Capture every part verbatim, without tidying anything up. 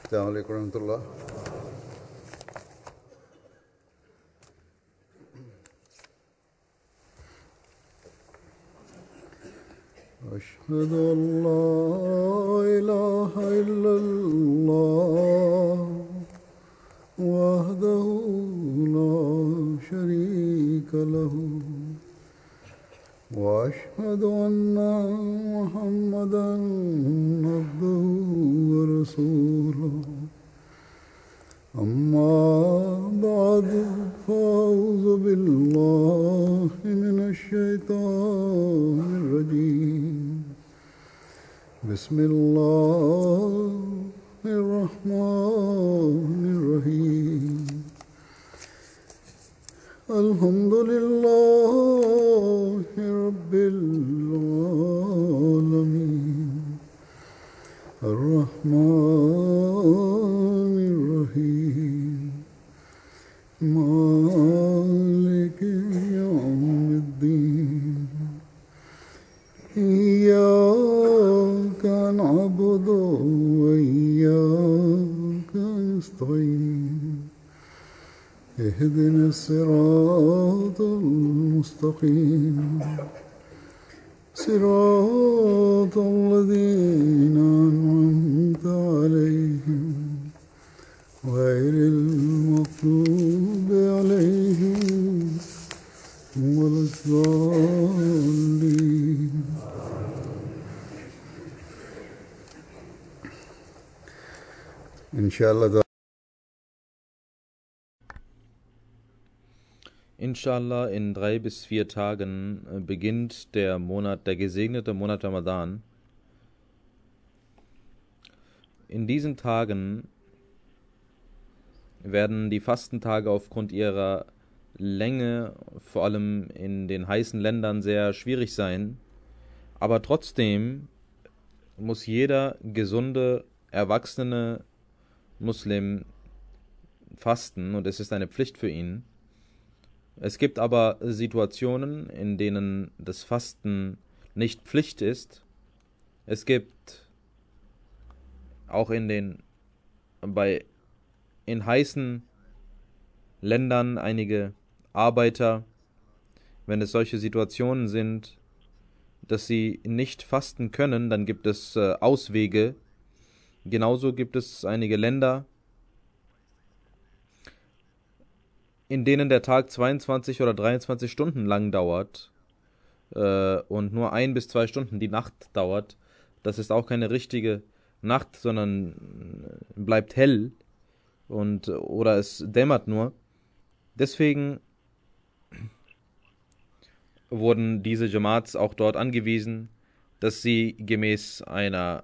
السلام عليكم ورحمة الله. أشهد أن لا إله إلا الله وحده لا شريك له وأشهد أن محمدا عبده ورسوله أما بعد فأعوذ بالله من الشيطان الرجيم بسم الله الرحمن الرحيم الحمد لله رب العالمين الرحمن الرحيم مالك يوم الدين إياك نعبد وإياك نستعين اهدنا الصراط المستقيم صراط الذين أنعمت عليهم غير المغضوب عليهم ولا الضالين. Inshallah. Inshallah, in drei bis vier Tagen beginnt der Monat, der gesegnete Monat Ramadan. In diesen Tagen werden die Fastentage aufgrund ihrer Länge, vor allem in den heißen Ländern, sehr schwierig sein. Aber trotzdem muss jeder gesunde, erwachsene Muslim fasten und es ist eine Pflicht für ihn. Es gibt aber Situationen, in denen das Fasten nicht Pflicht ist. Es gibt auch in den bei in heißen Ländern einige Arbeiter, wenn es solche Situationen sind, dass sie nicht fasten können, dann gibt es äh, Auswege. Genauso gibt es einige Länder, in denen der Tag zweiundzwanzig oder dreiundzwanzig Stunden lang dauert äh, und nur ein bis zwei Stunden die Nacht dauert. Das ist auch keine richtige Nacht, sondern bleibt hell und oder es dämmert nur. Deswegen wurden diese Jamaats auch dort angewiesen, dass sie gemäß einer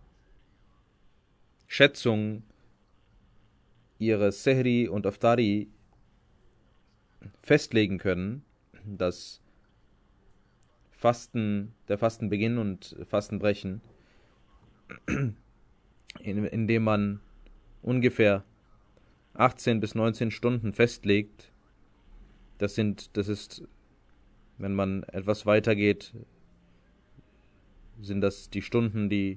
Schätzung ihre Sehri und Aftari festlegen können, dass Fasten, der Fastenbeginn und Fastenbrechen, in, indem man ungefähr achtzehn bis neunzehn Stunden festlegt. Das sind, das ist, wenn man etwas weitergeht, sind das die Stunden, die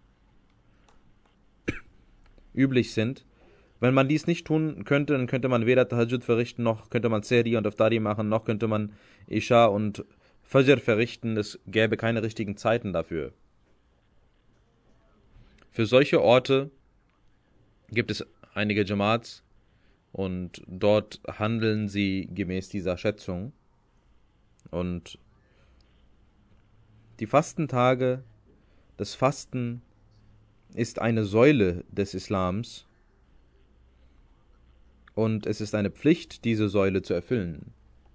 üblich sind. Wenn man dies nicht tun könnte, dann könnte man weder Tahajjud verrichten, noch könnte man Sehri und Aftari machen, noch könnte man Isha und Fajr verrichten. Es gäbe keine richtigen Zeiten dafür. Für solche Orte gibt es einige Jamaats und dort handeln sie gemäß dieser Schätzung. Und die Fastentage, das Fasten ist eine Säule des Islams. Und es ist eine Pflicht, diese Säule zu erfüllen.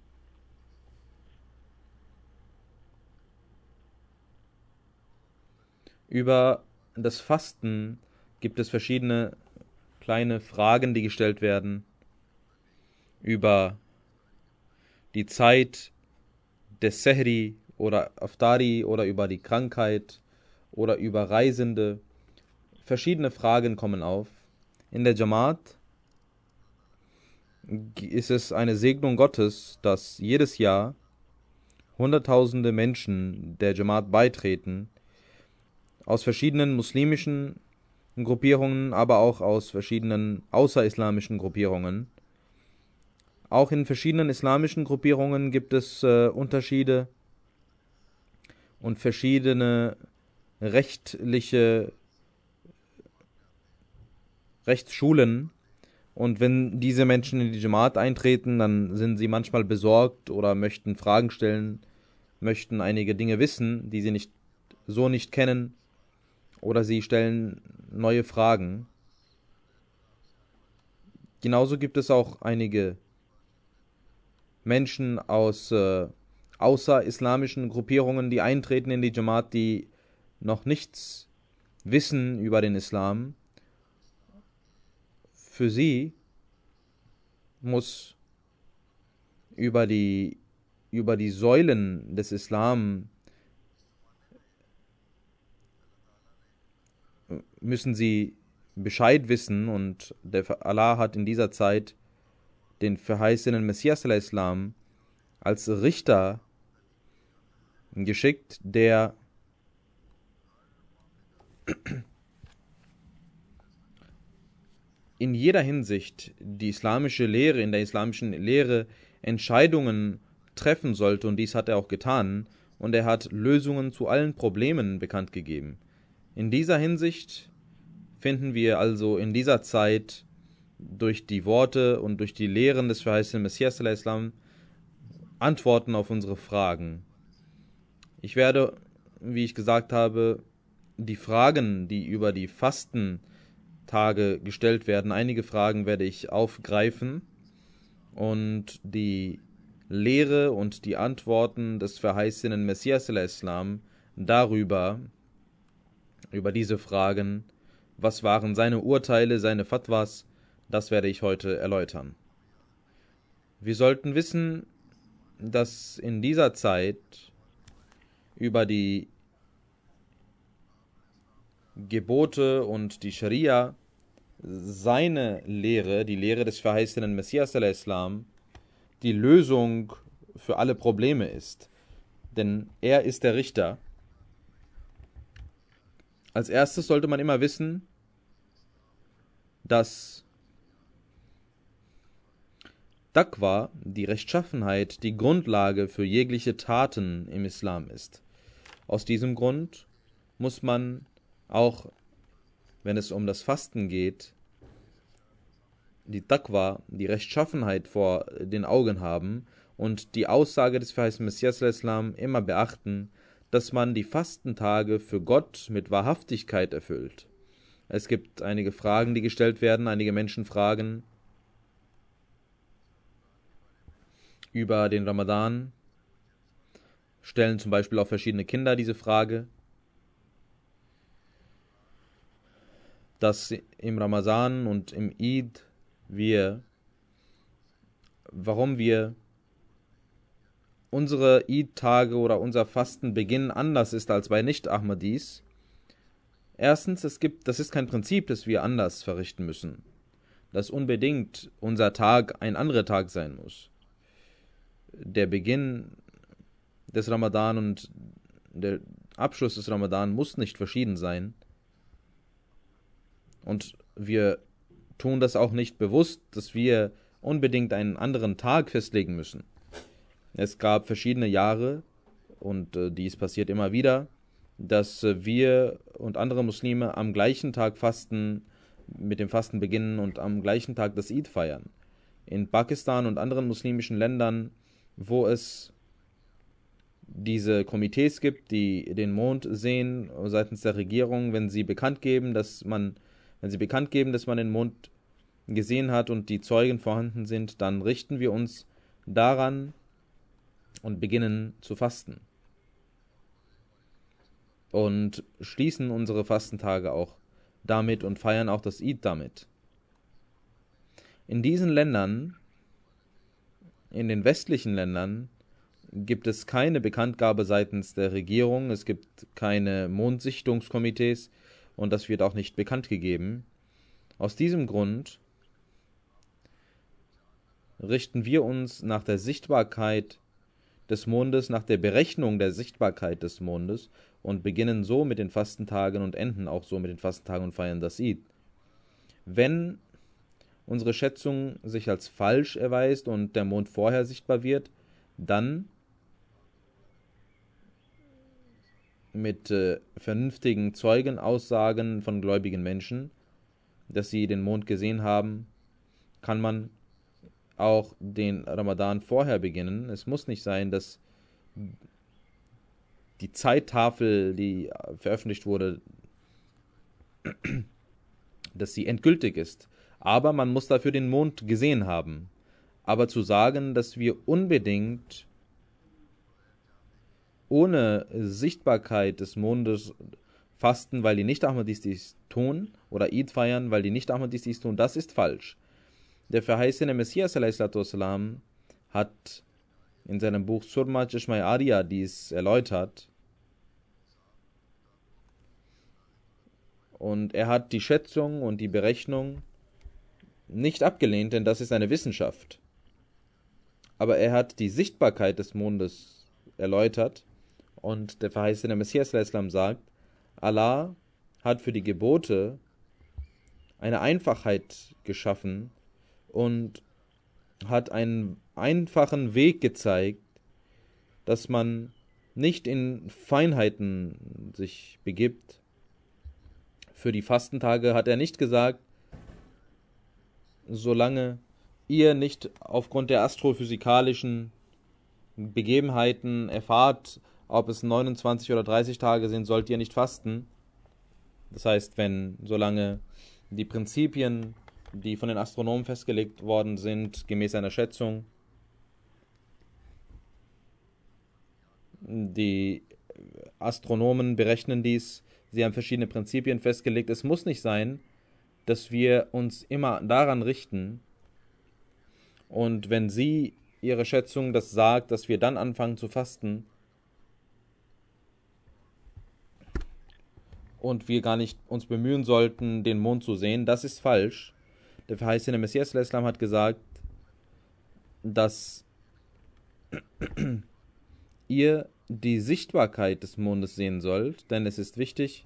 Über das Fasten gibt es verschiedene kleine Fragen, die gestellt werden. Über die Zeit des Sehri oder Aftari oder über die Krankheit oder über Reisende. Verschiedene Fragen kommen auf. In der Jamaat ist es eine Segnung Gottes, dass jedes Jahr Hunderttausende Menschen der Jamaat beitreten, aus verschiedenen muslimischen Gruppierungen, aber auch aus verschiedenen außerislamischen Gruppierungen. Auch in verschiedenen islamischen Gruppierungen gibt es äh, Unterschiede und verschiedene rechtliche Rechtsschulen. Und wenn diese Menschen in die Jamaat eintreten, dann sind sie manchmal besorgt oder möchten Fragen stellen, möchten einige Dinge wissen, die sie nicht so nicht kennen, oder sie stellen neue Fragen. Genauso gibt es auch einige Menschen aus äh, außerislamischen Gruppierungen, die eintreten in die Jamaat, die noch nichts wissen über den Islam. Für sie muss über die, über die Säulen des Islam müssen sie Bescheid wissen, und der Allah hat in dieser Zeit den verheißenen Messias al-Islam als Richter geschickt, der in jeder Hinsicht die islamische Lehre, in der islamischen Lehre Entscheidungen treffen sollte, und dies hat er auch getan, und er hat Lösungen zu allen Problemen bekannt gegeben. In dieser Hinsicht finden wir also in dieser Zeit durch die Worte und durch die Lehren des verheißenen Messias al-Islam Antworten auf unsere Fragen. Ich werde, wie ich gesagt habe, die Fragen, die über die Fastentage gestellt werden, einige Fragen werde ich aufgreifen und die Lehre und die Antworten des verheißenen Messias al-Islam darüber, über diese Fragen, was waren seine Urteile, seine Fatwas, das werde ich heute erläutern. Wir sollten wissen, dass in dieser Zeit über die Gebote und die Scharia seine Lehre, die Lehre des verheißenen Messias al-Islam, die Lösung für alle Probleme ist. Denn er ist der Richter. Als erstes sollte man immer wissen, dass Taqwa, die Rechtschaffenheit, die Grundlage für jegliche Taten im Islam ist. Aus diesem Grund muss man, auch wenn es um das Fasten geht, die Taqwa, die Rechtschaffenheit vor den Augen haben und die Aussage des verheißenen Messias al-Islam immer beachten, dass man die Fastentage für Gott mit Wahrhaftigkeit erfüllt. Es gibt einige Fragen, die gestellt werden. Einige Menschen fragen über den Ramadan, stellen zum Beispiel auch verschiedene Kinder diese Frage, dass im Ramadan und im Eid wir, warum wir unsere Eid-Tage oder unser Fastenbeginn anders ist als bei Nicht-Ahmadis. Erstens, es gibt, das ist kein Prinzip, das wir anders verrichten müssen, dass unbedingt unser Tag ein anderer Tag sein muss. Der Beginn des Ramadan und der Abschluss des Ramadan muss nicht verschieden sein. Und wir tun das auch nicht bewusst, dass wir unbedingt einen anderen Tag festlegen müssen. Es gab verschiedene Jahre, und äh, dies passiert immer wieder, dass äh, wir und andere Muslime am gleichen Tag fasten, mit dem Fasten beginnen und am gleichen Tag das Eid feiern. In Pakistan und anderen muslimischen Ländern, wo es diese Komitees gibt, die den Mond sehen seitens der Regierung, wenn sie bekannt geben, dass man, wenn sie bekannt geben, dass man den Mond gesehen hat und die Zeugen vorhanden sind, dann richten wir uns daran und beginnen zu fasten. Und schließen unsere Fastentage auch damit und feiern auch das Eid damit. In diesen Ländern, in den westlichen Ländern, gibt es keine Bekanntgabe seitens der Regierung, es gibt keine Mondsichtungskomitees und das wird auch nicht bekannt gegeben. Aus diesem Grund richten wir uns nach der Sichtbarkeit des Mondes nach der Berechnung der Sichtbarkeit des Mondes und beginnen so mit den Fastentagen und enden auch so mit den Fastentagen und feiern das Eid. Wenn unsere Schätzung sich als falsch erweist und der Mond vorher sichtbar wird, dann mit äh, vernünftigen Zeugenaussagen von gläubigen Menschen, dass sie den Mond gesehen haben, kann man auch den Ramadan vorher beginnen. Es muss nicht sein, dass die Zeittafel, die veröffentlicht wurde, dass sie endgültig ist. Aber man muss dafür den Mond gesehen haben. Aber zu sagen, dass wir unbedingt ohne Sichtbarkeit des Mondes fasten, weil die Nicht-Ahmadis dies tun, oder Eid feiern, weil die Nicht-Ahmadis dies tun, das ist falsch. Der verheißene Messias a.s. hat in seinem Buch Surma Chashmai Arya dies erläutert. Und er hat die Schätzung und die Berechnung nicht abgelehnt, denn das ist eine Wissenschaft. Aber er hat die Sichtbarkeit des Mondes erläutert. Und der verheißene Messias sagt, Allah hat für die Gebote eine Einfachheit geschaffen und hat einen einfachen Weg gezeigt, dass man nicht in Feinheiten sich begibt. Für die Fastentage hat er nicht gesagt, solange ihr nicht aufgrund der astrophysikalischen Begebenheiten erfahrt, ob es neunundzwanzig oder dreißig Tage sind, sollt ihr nicht fasten. Das heißt, wenn, solange die Prinzipien, die von den Astronomen festgelegt worden sind, gemäß einer Schätzung, die Astronomen berechnen dies, sie haben verschiedene Prinzipien festgelegt. Es muss nicht sein, dass wir uns immer daran richten. Und wenn sie, ihre Schätzung, das sagt, dass wir dann anfangen zu fasten und wir gar nicht uns bemühen sollten, den Mond zu sehen, das ist falsch. Der verheißene Messias al-Islam hat gesagt, dass ihr die Sichtbarkeit des Mondes sehen sollt, denn es ist wichtig,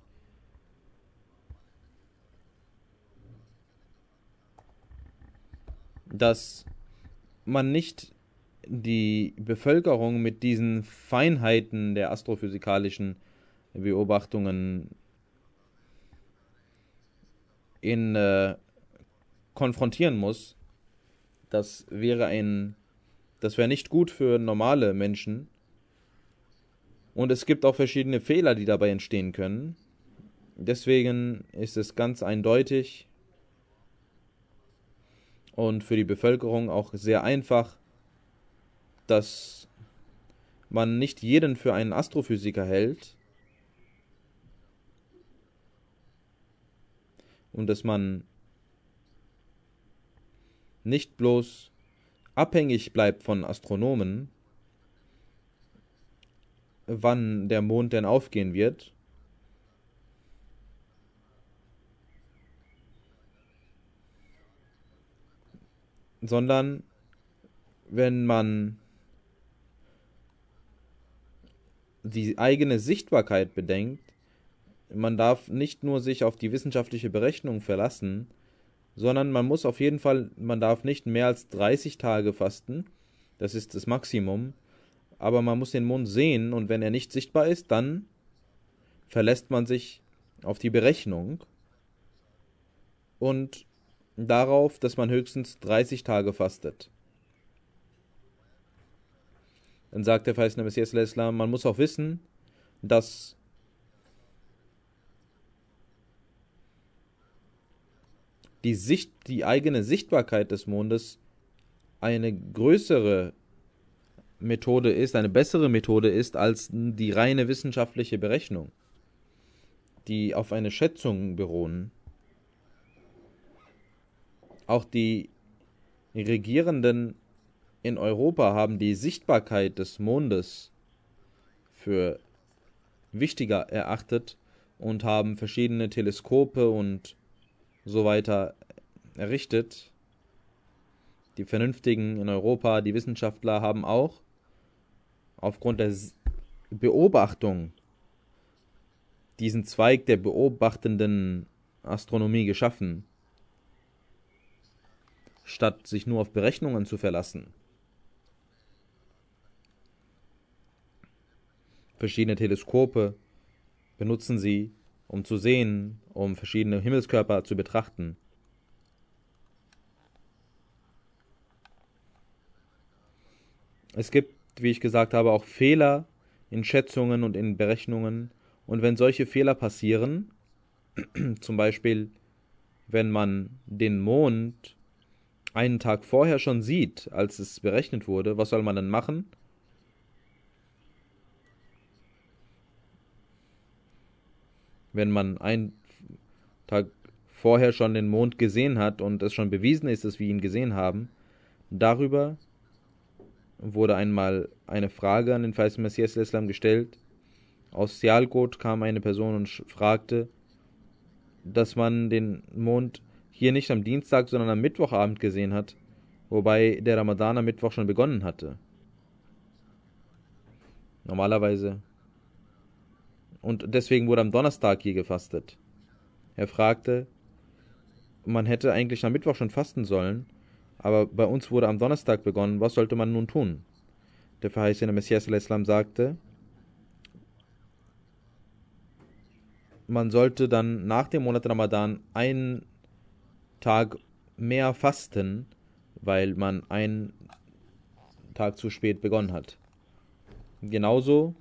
dass man nicht die Bevölkerung mit diesen Feinheiten der astrophysikalischen Beobachtungen in äh, konfrontieren muss. Das wäre ein, das wäre nicht gut für normale Menschen. Und es gibt auch verschiedene Fehler, die dabei entstehen können. Deswegen ist es ganz eindeutig und für die Bevölkerung auch sehr einfach, dass man nicht jeden für einen Astrophysiker hält und dass man nicht bloß abhängig bleibt von Astronomen, wann der Mond denn aufgehen wird, sondern wenn man die eigene Sichtbarkeit bedenkt, man darf nicht nur sich auf die wissenschaftliche Berechnung verlassen, sondern man muss auf jeden Fall, man darf nicht mehr als dreißig Tage fasten, das ist das Maximum, aber man muss den Mond sehen und wenn er nicht sichtbar ist, dann verlässt man sich auf die Berechnung und darauf, dass man höchstens dreißig Tage fastet. Dann sagt der verheißene Messias al-Islam, man muss auch wissen, dass die Sicht, die eigene Sichtbarkeit des Mondes eine größere Methode ist, eine bessere Methode ist als die reine wissenschaftliche Berechnung, die auf eine Schätzung beruhen. Auch die Regierenden in Europa haben die Sichtbarkeit des Mondes für wichtiger erachtet und haben verschiedene Teleskope und so weiter errichtet. Die Vernünftigen in Europa, die Wissenschaftler haben auch aufgrund der Beobachtung diesen Zweig der beobachtenden Astronomie geschaffen, statt sich nur auf Berechnungen zu verlassen. Verschiedene Teleskope benutzen sie, um zu sehen, um verschiedene Himmelskörper zu betrachten. Es gibt, wie ich gesagt habe, auch Fehler in Schätzungen und in Berechnungen. Und wenn solche Fehler passieren, zum Beispiel, wenn man den Mond einen Tag vorher schon sieht, als es berechnet wurde, was soll man dann machen? Wenn man einen Tag vorher schon den Mond gesehen hat und es schon bewiesen ist, dass wir ihn gesehen haben, darüber wurde einmal eine Frage an den verheißenen Messias Islam gestellt. Aus Sialkot kam eine Person und fragte, dass man den Mond hier nicht am Dienstag, sondern am Mittwochabend gesehen hat, wobei der Ramadan am Mittwoch schon begonnen hatte. Normalerweise. Und deswegen wurde am Donnerstag hier gefastet. Er fragte, man hätte eigentlich am Mittwoch schon fasten sollen, aber bei uns wurde am Donnerstag begonnen, was sollte man nun tun? Der verheißene Messias Islam sagte, man sollte dann nach dem Monat Ramadan einen Tag mehr fasten, weil man einen Tag zu spät begonnen hat. Genauso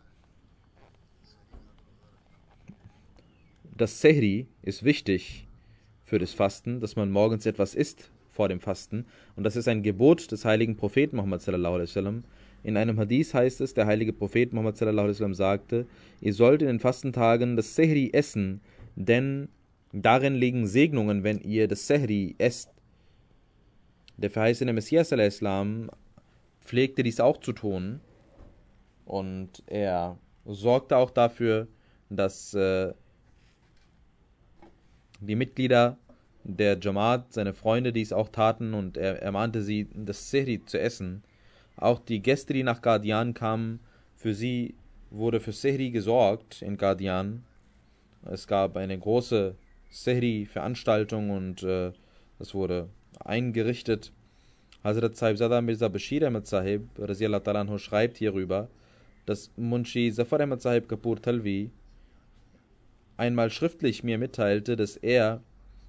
das Sehri ist wichtig für das Fasten, dass man morgens etwas isst vor dem Fasten. Und das ist ein Gebot des heiligen Propheten Muhammad sallallahu alaihi wasallam. In einem Hadith heißt es, der heilige Prophet Muhammad sallallahu alaihi wasallam sagte, ihr sollt in den Fastentagen das Sehri essen, denn darin liegen Segnungen, wenn ihr das Sehri esst. Der verheißene Messias sallallahu alaihi wasallam pflegte dies auch zu tun und er sorgte auch dafür, dass äh, die Mitglieder der Jamaat, seine Freunde, dies auch taten und er ermahnte sie, das Sehri zu essen. Auch die Gäste, die nach Qadian kamen, für sie wurde für Sehri gesorgt in Qadian. Es gab eine große Sehri-Veranstaltung und äh, es wurde eingerichtet. Hazrat Sahibzada Mirza Bashir Ahmad Sahib Raziyallahu Ta'ala anhu schreibt hierüber, dass Munshi Zafar Ahmad Sahib Kapur Talvi einmal schriftlich mir mitteilte, dass er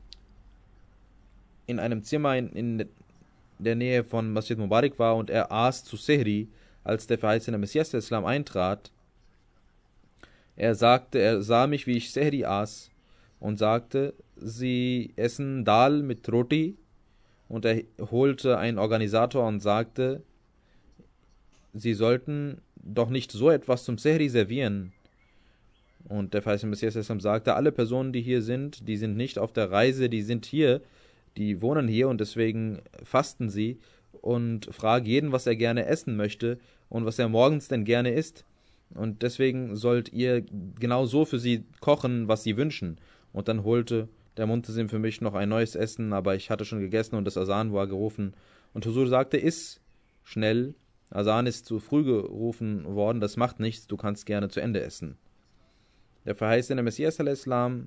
in einem Zimmer in, in der Nähe von Masjid Mubarak war und er aß zu Sehri, als der verheißene Messias des Islam eintrat. Er sagte, er sah mich, wie ich Sehri aß und sagte, sie essen Dal mit Roti, und er holte einen Organisator und sagte, sie sollten doch nicht so etwas zum Sehri servieren. Und der verheißene Messias des Islam sagte, alle Personen, die hier sind, die sind nicht auf der Reise, die sind hier, die wohnen hier und deswegen fasten sie, und frage jeden, was er gerne essen möchte und was er morgens denn gerne isst. Und deswegen sollt ihr genau so für sie kochen, was sie wünschen. Und dann holte der Muntasim für mich noch ein neues Essen, aber ich hatte schon gegessen und das Asan war gerufen. Und Huzur sagte, iss schnell, Asan ist zu früh gerufen worden, das macht nichts, du kannst gerne zu Ende essen. Der verheißene Messias al-Islam,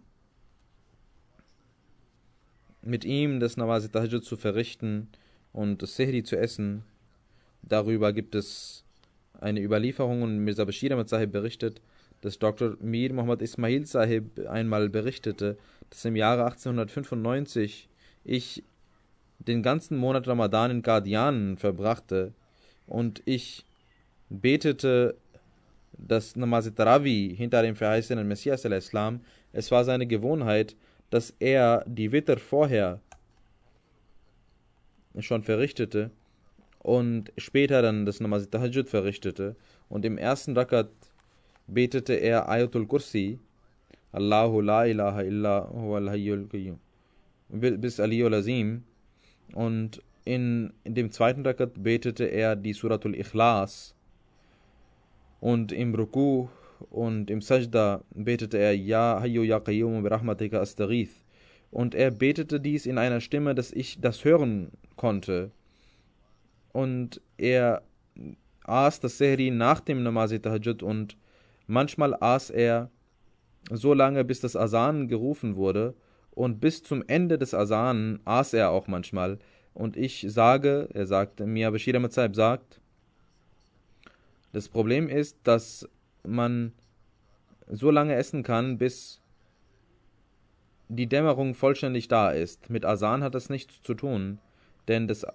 mit ihm das Namaz Tahajjud zu verrichten und das Sehri zu essen, darüber gibt es eine Überlieferung, und Mirza Bashir Ahmad Sahib berichtet, dass Doktor Mir Muhammad Ismail Sahib einmal berichtete, dass im Jahre achtzehnhundertfünfundneunzig ich den ganzen Monat Ramadan in Qadian verbrachte und ich betete das Namaz Tarawih hinter dem verheißenen Messias al-Islam. Es war seine Gewohnheit, dass er die Witr vorher schon verrichtete und später dann das Namaz Tahajjud verrichtete, und im ersten Rakat betete er Ayatul Kursi, Allahu la ilaha illa huwa al-hayyul qayyum, bis Aliyul Azim, und in, in dem zweiten Rakat betete er die Suratul Ikhlas, und im Ruku und im Sajda betete er Ya Hayyu Ya Qayyum bi Rahmatika Astaghith, und er betete dies in einer Stimme, dass ich das hören konnte, und er aß das Sehri nach dem Namaz Tahajjud und manchmal aß er so lange, bis das Asan gerufen wurde, und bis zum Ende des Asan aß er auch manchmal. Und ich sage, er sagt, Mia Bashir Ahmad Sahib sagt, das Problem ist, dass man so lange essen kann, bis die Dämmerung vollständig da ist. Mit Asan hat das nichts zu tun, denn das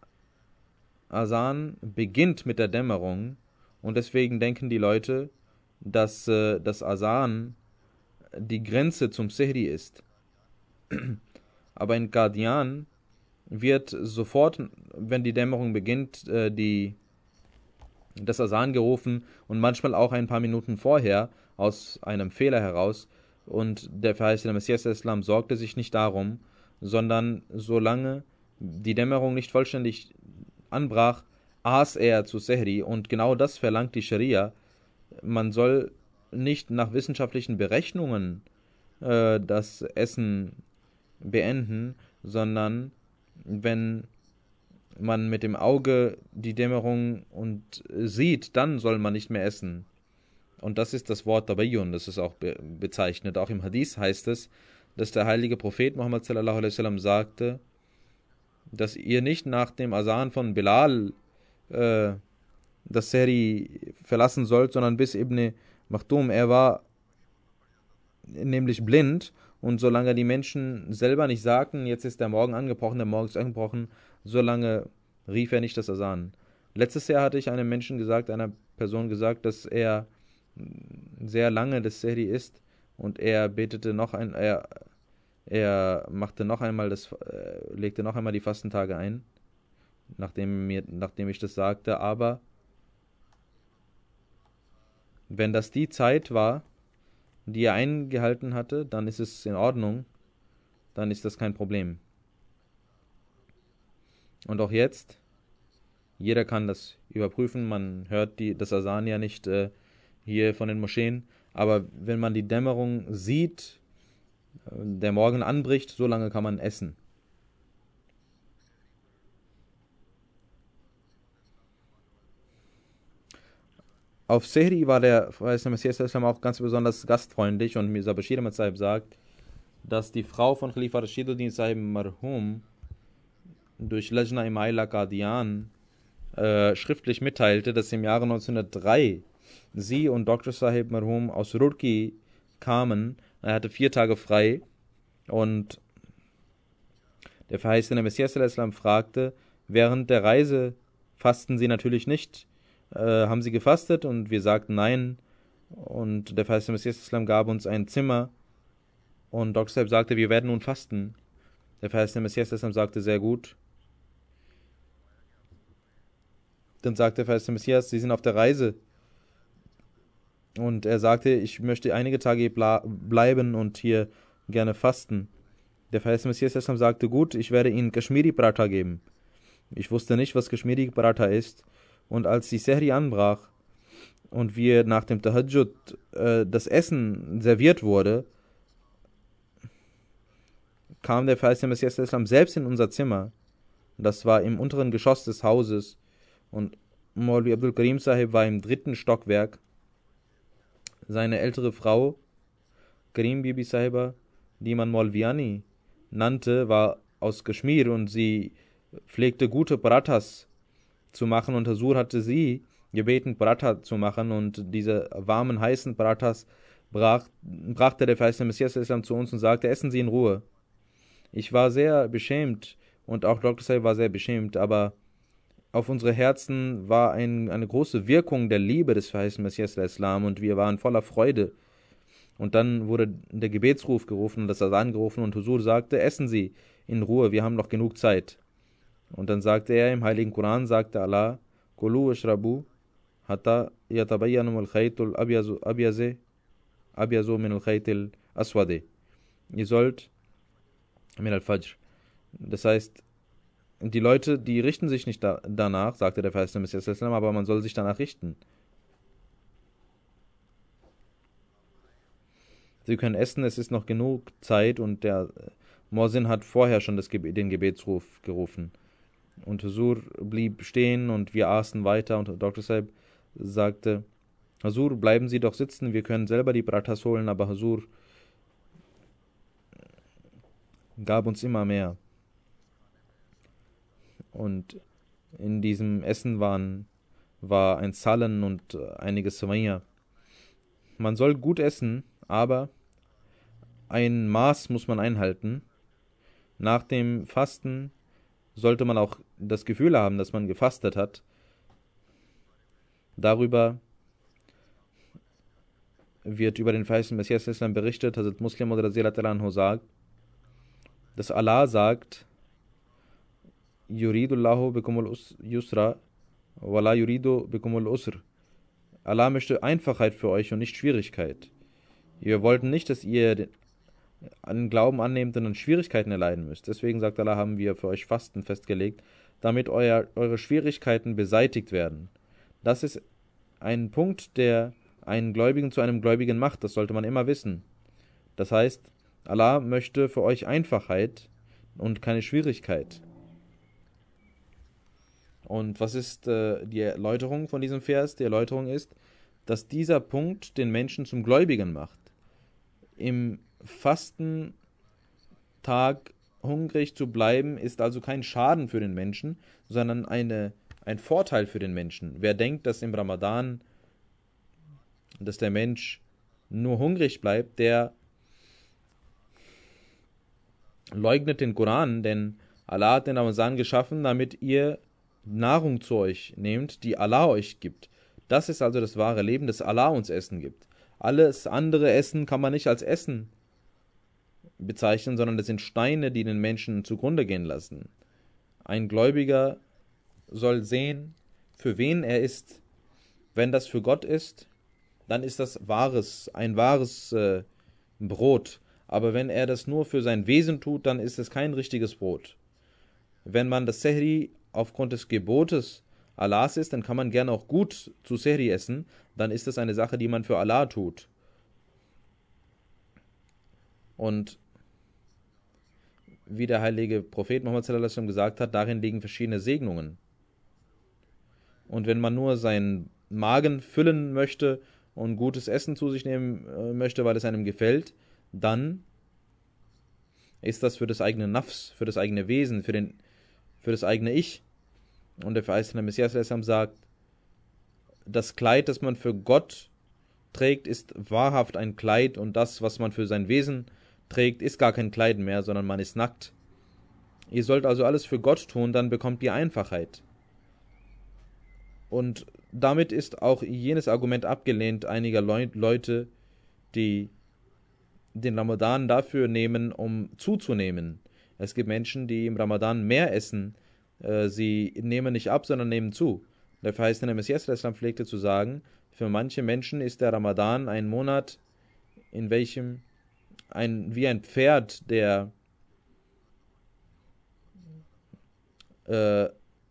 Asan beginnt mit der Dämmerung und deswegen denken die Leute, dass äh, das Asan die Grenze zum Sehri ist. Aber in Qadian wird sofort, wenn die Dämmerung beginnt, äh, die, das Asan gerufen und manchmal auch ein paar Minuten vorher aus einem Fehler heraus. Und der verheißene Messias Islam sorgte sich nicht darum, sondern solange die Dämmerung nicht vollständig anbrach, aß er zu Sehri. Und genau das verlangt die Scharia. Man soll nicht nach wissenschaftlichen Berechnungen äh, das Essen beenden, sondern wenn man mit dem Auge die Dämmerung und sieht, dann soll man nicht mehr essen. Und das ist das Wort Tabayyun, das ist auch be- bezeichnet. Auch im Hadith heißt es, dass der heilige Prophet Muhammad sallallahu alaihi wasallam sagte, dass ihr nicht nach dem Asan von Bilal äh, das Sehri verlassen sollt, sondern bis Ibn Maktum. Er war nämlich blind und solange die Menschen selber nicht sagten, jetzt ist der Morgen angebrochen, der Morgen ist angebrochen, solange rief er nicht das Asan. Letztes Jahr hatte ich einem Menschen gesagt, einer Person gesagt, dass er sehr lange das Sehri ist und er betete noch ein, er, er machte noch einmal das, äh, legte noch einmal die Fastentage ein, nachdem mir, nachdem ich das sagte, aber wenn das die Zeit war, die er eingehalten hatte, dann ist es in Ordnung, dann ist das kein Problem. Und auch jetzt, jeder kann das überprüfen, man hört die, das Asan ja nicht äh, hier von den Moscheen, aber wenn man die Dämmerung sieht, äh, der Morgen anbricht, so lange kann man essen. Auf Sehri war der Messias auch ganz besonders gastfreundlich und Mirza Bashir Ahmad Sahib sagt, dass die Frau von Khalifa Rashiduddin Sahib Marhum durch Lajna Imaila Qadian äh, schriftlich mitteilte, dass im Jahre neunzehnhundertdrei sie und Doktor Sahib Marhum aus Roorkee kamen. Er hatte vier Tage frei und der verheißene Messias Islam fragte, während der Reise fasten sie natürlich nicht. Äh, haben sie gefastet? Und wir sagten nein. Und der verheißene Messias Islam gab uns ein Zimmer und Doktor Sahib sagte, wir werden nun fasten. Der verheißene Messias Islam sagte, sehr gut. Dann sagte der verheißene Messias, sie sind auf der Reise. Und er sagte, ich möchte einige Tage bla- bleiben und hier gerne fasten. Der verheißene Messias Islam sagte, gut, ich werde Ihnen Kashmiri Paratha geben. Ich wusste nicht, was Kashmiri Paratha ist. Und als die Sehri anbrach und wir nach dem Tahajjud äh, das Essen serviert wurde, kam der verheißene Messias Islam selbst in unser Zimmer. Das war im unteren Geschoss des Hauses. Und Maulvi Abdul Karim Sahib war im dritten Stockwerk. Seine ältere Frau, Karim Bibi Sahiba, die man Maulviani nannte, war aus Kashmir und sie pflegte gute Parathas zu machen. Und Huzur hatte sie gebeten, Paratha zu machen. Und diese warmen, heißen Parathas brach, brachte der verheißene Messias Islam zu uns und sagte, essen Sie in Ruhe. Ich war sehr beschämt und auch Doktor Sahib war sehr beschämt, aber auf unsere Herzen war ein, eine große Wirkung der Liebe des verheißenen Messias Islam und wir waren voller Freude. Und dann wurde der Gebetsruf gerufen und das Asan gerufen und Huzur sagte, essen Sie in Ruhe, wir haben noch genug Zeit. Und dann sagte er, im Heiligen Koran sagte Allah, Kulu washrabu hatta yatabayyanu al-khaytul abyaze abyazu min al-khaytil aswade. Ihr sollt min al-Fajr. Das heißt, die Leute, die richten sich nicht da, danach, sagte der verheißene Messias, aber man soll sich danach richten. Sie können essen, es ist noch genug Zeit und der Muezzin hat vorher schon das Gebe- den Gebetsruf gerufen. Und Huzur blieb stehen und wir aßen weiter und Doktor Saib sagte, Huzur, bleiben Sie doch sitzen, wir können selber die Pratas holen, aber Huzur gab uns immer mehr. Und in diesem Essen waren, war ein Salen und einige Savaiya. Man soll gut essen, aber ein Maß muss man einhalten. Nach dem Fasten sollte man auch das Gefühl haben, dass man gefastet hat. Darüber wird über den verheißenen Messias Islam berichtet, Hazrat Muslim oder Anhu sagt, dass Allah sagt, Yuridullahu bikumul yusra wala yuridu bikumul usr. Allah möchte Einfachheit für euch und nicht Schwierigkeit. Wir wollten nicht, dass ihr einen Glauben annehmt und dann Schwierigkeiten erleiden müsst. Deswegen, sagt Allah, haben wir für euch Fasten festgelegt, damit euer, eure Schwierigkeiten beseitigt werden. Das ist ein Punkt, der einen Gläubigen zu einem Gläubigen macht. Das sollte man immer wissen. Das heißt, Allah möchte für euch Einfachheit und keine Schwierigkeit. Und was ist äh, die Erläuterung von diesem Vers? Die Erläuterung ist, dass dieser Punkt den Menschen zum Gläubigen macht. Im Fastentag hungrig zu bleiben, ist also kein Schaden für den Menschen, sondern eine, ein Vorteil für den Menschen. Wer denkt, dass im Ramadan, dass der Mensch nur hungrig bleibt, der leugnet den Koran, denn Allah hat den Ramadan geschaffen, damit ihr Nahrung zu euch nehmt, die Allah euch gibt. Das ist also das wahre Leben, das Allah uns Essen gibt. Alles andere Essen kann man nicht als Essen bezeichnen, sondern das sind Steine, die den Menschen zugrunde gehen lassen. Ein Gläubiger soll sehen, für wen er ist. Wenn das für Gott ist, dann ist das wahres, ein wahres äh, Brot. Aber wenn er das nur für sein Wesen tut, dann ist es kein richtiges Brot. Wenn man das Sehri aufgrund des Gebotes Allahs ist, dann kann man gerne auch gut zu Sehri essen, dann ist das eine Sache, die man für Allah tut. Und wie der heilige Prophet Muhammad sallallahu alaihi wasallam gesagt hat, darin liegen verschiedene Segnungen. Und wenn man nur seinen Magen füllen möchte und gutes Essen zu sich nehmen äh, möchte, weil es einem gefällt, dann ist das für das eigene Nafs, für das eigene Wesen, für, den, für das eigene Ich. Und der verheißene Messias sagt, das Kleid, das man für Gott trägt, ist wahrhaft ein Kleid und das, was man für sein Wesen trägt, ist gar kein Kleid mehr, sondern man ist nackt. Ihr sollt also alles für Gott tun, dann bekommt ihr Einfachheit. Und damit ist auch jenes Argument abgelehnt einiger Leute, die den Ramadan dafür nehmen, um zuzunehmen. Es gibt Menschen, die im Ramadan mehr essen. Sie nehmen nicht ab, sondern nehmen zu. Der verheißene Messias pflegte zu sagen, für manche Menschen ist der Ramadan ein Monat, in welchem ein, wie ein Pferd, der äh,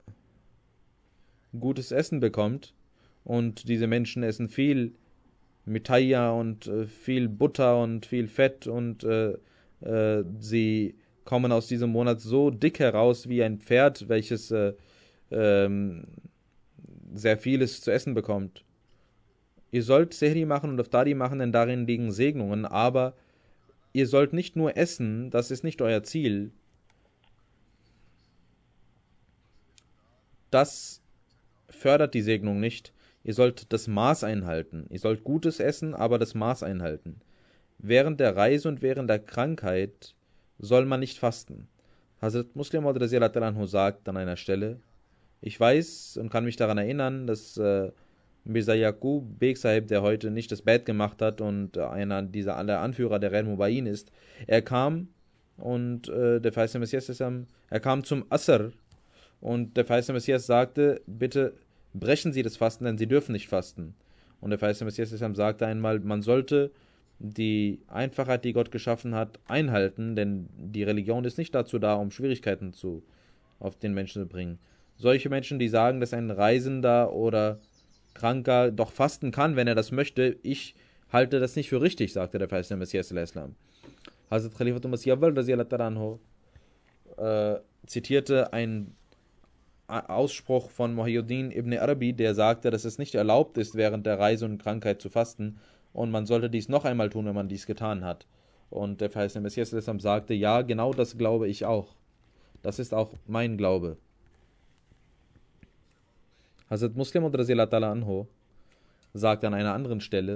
gutes Essen bekommt, und diese Menschen essen viel Mitaya und äh, viel Butter und viel Fett und äh, äh, sie kommen aus diesem Monat so dick heraus wie ein Pferd, welches äh, ähm, sehr vieles zu essen bekommt. Ihr sollt Sehri machen und Iftari machen, denn darin liegen Segnungen, aber ihr sollt nicht nur essen, das ist nicht euer Ziel. Das fördert die Segnung nicht. Ihr sollt das Maß einhalten. Ihr sollt Gutes essen, aber das Maß einhalten. Während der Reise und während der Krankheit soll man nicht fasten. Hazrat Muslim Anhu sagt an einer Stelle, ich weiß und kann mich daran erinnern, dass äh, Mirza Yaqub Beg Sahib, der heute nicht das Bett gemacht hat und äh, einer dieser aller Anführer der Ghair Mubayin ist, er kam und äh, der verheißene Messias, er kam zum Asr und der verheißene Messias sagte, bitte brechen Sie das Fasten, denn Sie dürfen nicht fasten. Und der verheißene Messias sagte einmal, man sollte die Einfachheit, die Gott geschaffen hat, einhalten, denn die Religion ist nicht dazu da, um Schwierigkeiten zu, auf den Menschen zu bringen. Solche Menschen, die sagen, dass ein Reisender oder Kranker doch fasten kann, wenn er das möchte, ich halte das nicht für richtig, sagte der verheißene Messias al-Islam. Hazrat Khalifatul Masih Awwal radhiyallahu anhu äh, zitierte ein Ausspruch von Muhyiddin ibn Arabi, der sagte, dass es nicht erlaubt ist, während der Reise und Krankheit zu fasten und man sollte dies noch einmal tun, wenn man dies getan hat. Und der verheißene Messias sagte, ja, genau das glaube ich auch. Das ist auch mein Glaube. Hazrat Muslim und Raziyallahu ta'ala anhu sagt an einer anderen Stelle,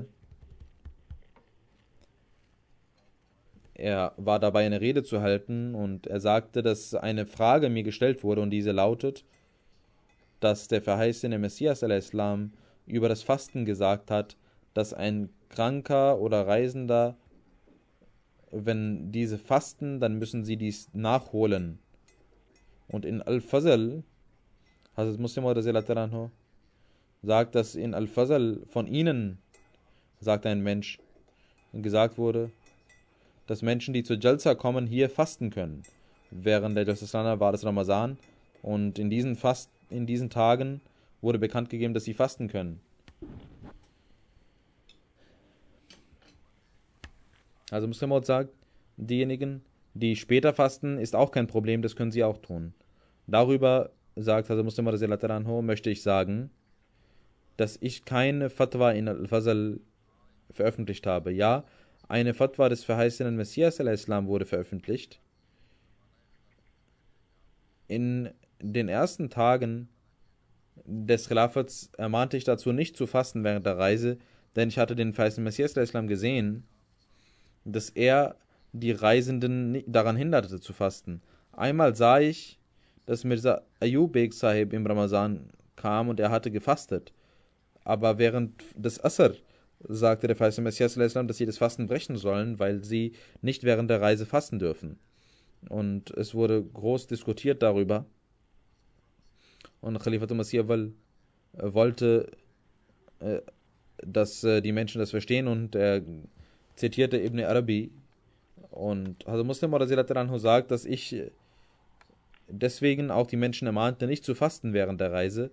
er war dabei, eine Rede zu halten und er sagte, dass eine Frage mir gestellt wurde und diese lautet, dass der verheißene Messias al-Islam über das Fasten gesagt hat, dass ein Kranker oder Reisender, wenn diese fasten, dann müssen sie dies nachholen. Und in Al-Fazl, Hazrat Muslim anhu, sagt, dass in Al-Fazl von ihnen, sagt ein Mensch, gesagt wurde, dass Menschen, die zur Jalsa kommen, hier fasten können. Während der Jalsa war das Ramazan und in diesen, Fast, in diesen Tagen wurde bekannt gegeben, dass sie fasten können. Also Muslim sagt, diejenigen, die später fasten, ist auch kein Problem, das können sie auch tun. Darüber, sagt also Muslim anhu, möchte ich sagen, dass ich keine Fatwa in Al-Fazl veröffentlicht habe. Ja, eine Fatwa des verheißenen Messias al-Islam wurde veröffentlicht. In den ersten Tagen des Khilafats ermahnte ich dazu, nicht zu fasten während der Reise, denn ich hatte den verheißenen Messias al-Islam gesehen, dass er die Reisenden daran hinderte zu fasten. Einmal sah ich, dass Mirza Ayub Beg Sahib im Ramazan kam und er hatte gefastet. Aber während des Asr sagte der verheißene Messias, dass sie das Fasten brechen sollen, weil sie nicht während der Reise fasten dürfen. Und es wurde groß diskutiert darüber. Und Khalifatul Masih Awwal wollte, dass die Menschen das verstehen und er zitierte Ibn Arabi. Und also Muslim anhu sagt, dass ich deswegen auch die Menschen ermahnte, nicht zu fasten während der Reise.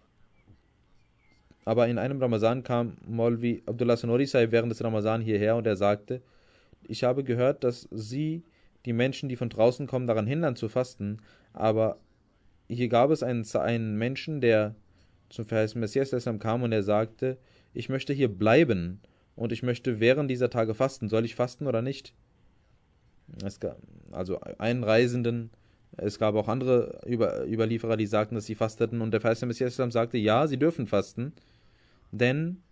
Aber in einem Ramazan kam Maulvi Abdullah Sanori Sahib während des Ramazan hierher und er sagte, ich habe gehört, dass Sie die Menschen, die von draußen kommen, daran hindern zu fasten, aber hier gab es einen, einen Menschen, der zum verheißenen Messias kam und er sagte, ich möchte hier bleiben und ich möchte während dieser Tage fasten. Soll ich fasten oder nicht? Es gab also einen Reisenden, es gab auch andere Über, Überlieferer, die sagten, dass sie fasteten und der verheißene Messias sagte, ja, sie dürfen fasten, denn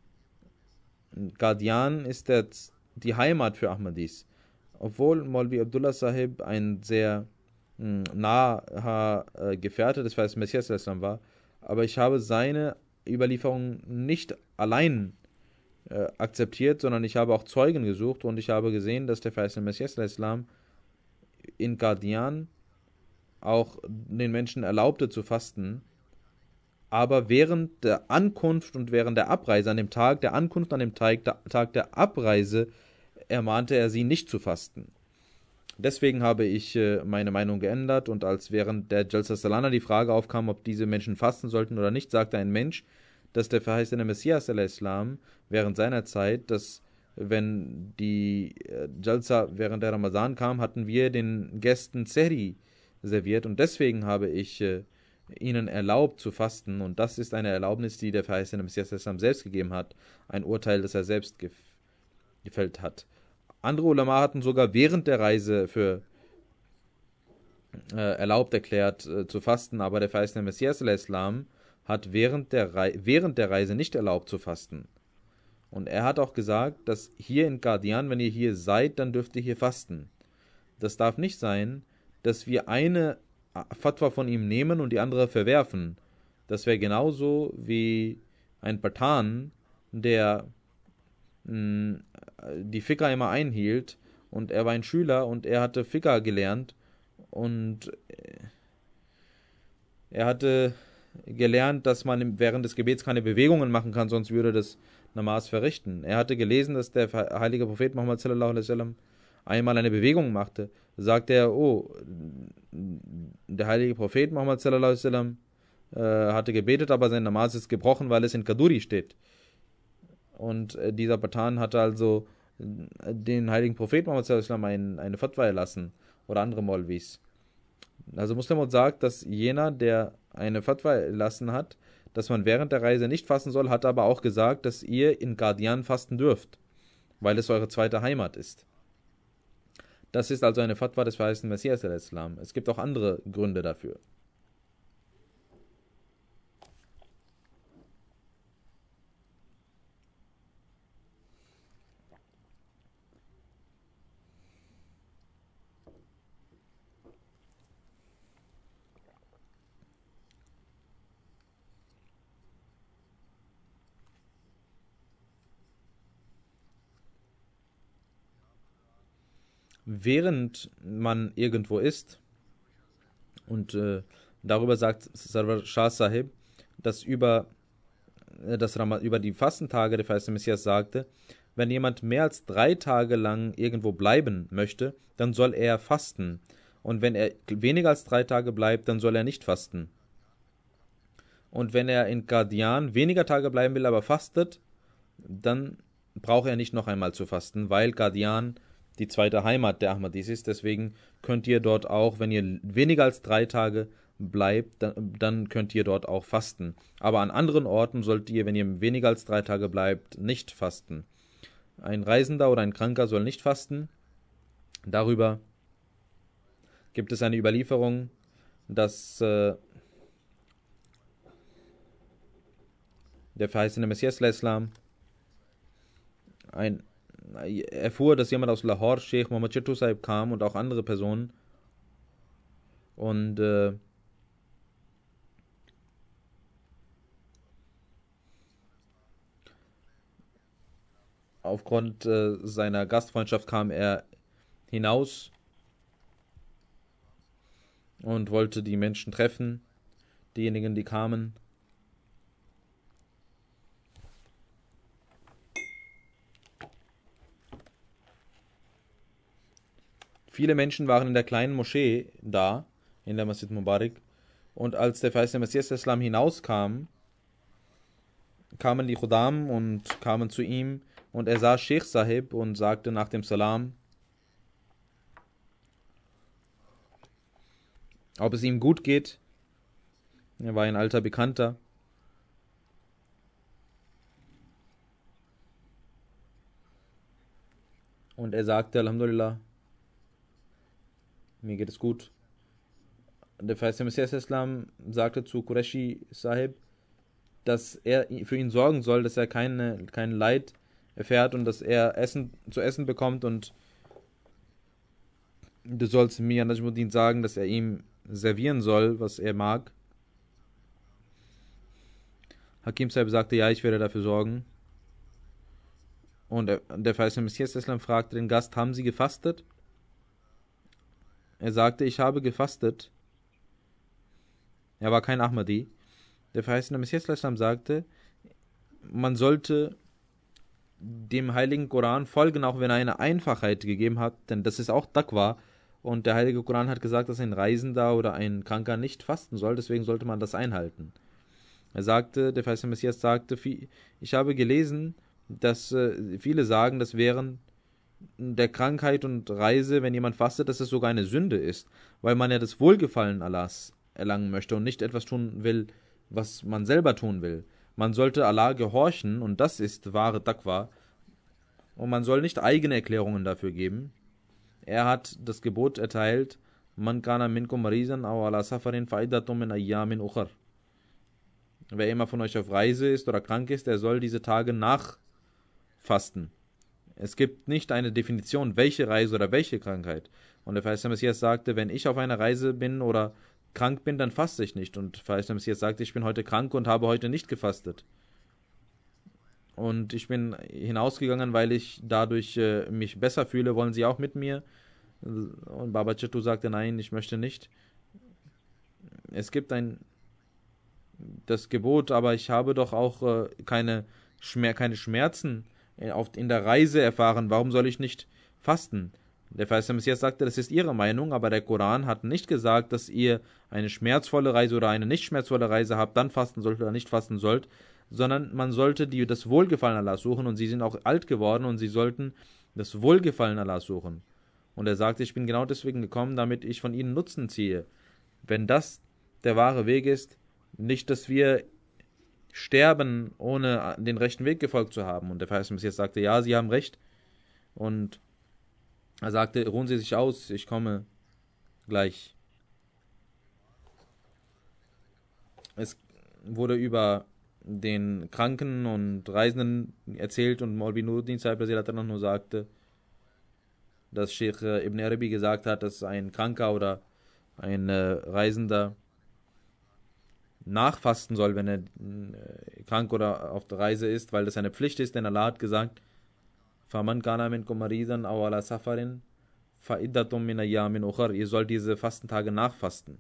Qadian ist der, die Heimat für Ahmadis. Obwohl Maulvi Abdullah Sahib ein sehr mh, naher äh, Gefährte des verheißenen Messias war, aber ich habe seine Überlieferung nicht allein äh, akzeptiert, sondern ich habe auch Zeugen gesucht und ich habe gesehen, dass der verheißene Messias in Qadian auch den Menschen erlaubte zu fasten, aber während der Ankunft und während der Abreise, an dem Tag der Ankunft, an dem Tag der, Tag der Abreise, ermahnte er sie nicht zu fasten. Deswegen habe ich äh, meine Meinung geändert und als während der Jalsa Salana die Frage aufkam, ob diese Menschen fasten sollten oder nicht, sagte ein Mensch, dass der verheißene Messias al-Islam während seiner Zeit, dass wenn die äh, Jalsa während der Ramazan kam, hatten wir den Gästen Sehri serviert und deswegen habe ich äh, ihnen erlaubt zu fasten und das ist eine Erlaubnis, die der verheißene Messias al-Islam selbst gegeben hat, ein Urteil, das er selbst gef gefällt hat. Andere Ulama hatten sogar während der Reise für äh, erlaubt erklärt äh, zu fasten, aber der verheißene Messias al-Islam hat während der, während der Reise nicht erlaubt zu fasten. Und er hat auch gesagt, dass hier in Qadian, wenn ihr hier seid, dann dürft ihr hier fasten. Das darf nicht sein, dass wir eine Fatwa von ihm nehmen und die andere verwerfen. Das wäre genauso wie ein Patan, der mh, die Fiqh immer einhielt und er war ein Schüler und er hatte Fiqh gelernt und er hatte gelernt, dass man während des Gebets keine Bewegungen machen kann, sonst würde das Namas verrichten. Er hatte gelesen, dass der heilige Prophet Muhammad sallallahu alaihi wasallam einmal eine Bewegung machte. Sagte er, oh, der heilige Prophet Muhammad sallallahu alaihi wasallam äh, hatte gebetet, aber sein Namas ist gebrochen, weil es in Kaduri steht. Und äh, dieser Patan hatte also den heiligen Prophet Muhammad sallallahu alaihi wasallam ein, eine Fatwa erlassen oder andere Maulvis. Also Muslim sagt, dass jener, der eine Fatwa erlassen hat, dass man während der Reise nicht fasten soll, hat aber auch gesagt, dass ihr in Qadian fasten dürft, weil es eure zweite Heimat ist. Das ist also eine Fatwa des verheißenen Messias al-Islam. Es gibt auch andere Gründe dafür. Während man irgendwo ist, und äh, darüber sagt Sarwar Shah Sahib, dass über, äh, das Ram- über die Fastentage der verheißene Messias sagte, wenn jemand mehr als drei Tage lang irgendwo bleiben möchte, dann soll er fasten. Und wenn er weniger als drei Tage bleibt, dann soll er nicht fasten. Und wenn er in Qadian weniger Tage bleiben will, aber fastet, dann braucht er nicht noch einmal zu fasten, weil Qadian die zweite Heimat der Ahmadis ist. Deswegen könnt ihr dort auch, wenn ihr weniger als drei Tage bleibt, dann, dann könnt ihr dort auch fasten. Aber an anderen Orten sollt ihr, wenn ihr weniger als drei Tage bleibt, nicht fasten. Ein Reisender oder ein Kranker soll nicht fasten. Darüber gibt es eine Überlieferung, dass äh, der verheißene Messias al-Islam ein erfuhr, dass jemand aus Lahore, Sheikh Muhammad Chittu Sahib, kam und auch andere Personen. Und äh, aufgrund äh, seiner Gastfreundschaft kam er hinaus und wollte die Menschen treffen, diejenigen, die kamen. Viele Menschen waren in der kleinen Moschee da, in der Masjid Mubarak. Und als der verheißene Messias Islam hinauskam, kamen die Khudam und kamen zu ihm. Und er sah Sheikh Sahib und sagte nach dem Salam, ob es ihm gut geht. Er war ein alter Bekannter. Und er sagte, Alhamdulillah, mir geht es gut. Der verheißene Messias Islam sagte zu Qureshi Sahib, dass er für ihn sorgen soll, dass er keine, kein Leid erfährt und dass er Essen zu essen bekommt, und du sollst mir Najmuddin sagen, dass er ihm servieren soll, was er mag. Hakim Sahib sagte, ja, ich werde dafür sorgen. Und der, der verheißene Messias Islam fragte den Gast, haben Sie gefastet? Er sagte, ich habe gefastet. Er war kein Ahmadi. Der verheißene Messias Islam sagte, man sollte dem heiligen Koran folgen, auch wenn er eine Einfachheit gegeben hat, denn das ist auch Taqwa. Und der heilige Koran hat gesagt, dass ein Reisender oder ein Kranker nicht fasten soll, deswegen sollte man das einhalten. Er sagte, der verheißene Messias sagte, ich habe gelesen, dass äh, viele sagen, dass während der Krankheit und Reise, wenn jemand fastet, dass es sogar eine Sünde ist, weil man ja das Wohlgefallen Allahs erlangen möchte und nicht etwas tun will, was man selber tun will. Man sollte Allah gehorchen, und das ist wahre Taqwa, und man soll nicht eigene Erklärungen dafür geben. Er hat das Gebot erteilt, Man kana minkum marisan aw ala safarin fa'idatun min ayyamin ukhar. Wer immer von euch auf Reise ist oder krank ist, der soll diese Tage nachfasten. Es gibt nicht eine Definition, welche Reise oder welche Krankheit. Und der verheißene Messias sagte, wenn ich auf einer Reise bin oder krank bin, dann faste ich nicht. Und der verheißene Messias sagte, ich bin heute krank und habe heute nicht gefastet. Und ich bin hinausgegangen, weil ich dadurch äh, mich besser fühle. Wollen Sie auch mit mir? Und Baba Chittu sagte, nein, ich möchte nicht. Es gibt ein das Gebot, aber ich habe doch auch äh, keine, Schmer- keine Schmerzen in der Reise erfahren, warum soll ich nicht fasten? Der verheißene Messias sagte, das ist Ihre Meinung, aber der Koran hat nicht gesagt, dass ihr eine schmerzvolle Reise oder eine nicht schmerzvolle Reise habt, dann fasten sollt oder nicht fasten sollt, sondern man sollte die, das Wohlgefallen Allahs suchen, und sie sind auch alt geworden und sie sollten das Wohlgefallen Allahs suchen. Und er sagte, ich bin genau deswegen gekommen, damit ich von ihnen Nutzen ziehe. Wenn das der wahre Weg ist, nicht, dass wir sterben, ohne den rechten Weg gefolgt zu haben. Und der verheißene Messias sagte, ja, Sie haben recht. Und er sagte, ruhen Sie sich aus, ich komme gleich. Es wurde über den Kranken und Reisenden erzählt und Maulvi Nuruddin Sahib noch nur sagte, dass Sheikh Ibn Arabi gesagt hat, dass ein Kranker oder ein äh, Reisender nachfasten soll, wenn er äh, krank oder auf der Reise ist, weil das eine Pflicht ist, denn Allah hat gesagt, Faman kana minkum maridan aw ala safarin fa iddatum min ayyamin ukhar, ihr sollt diese Fastentage nachfasten.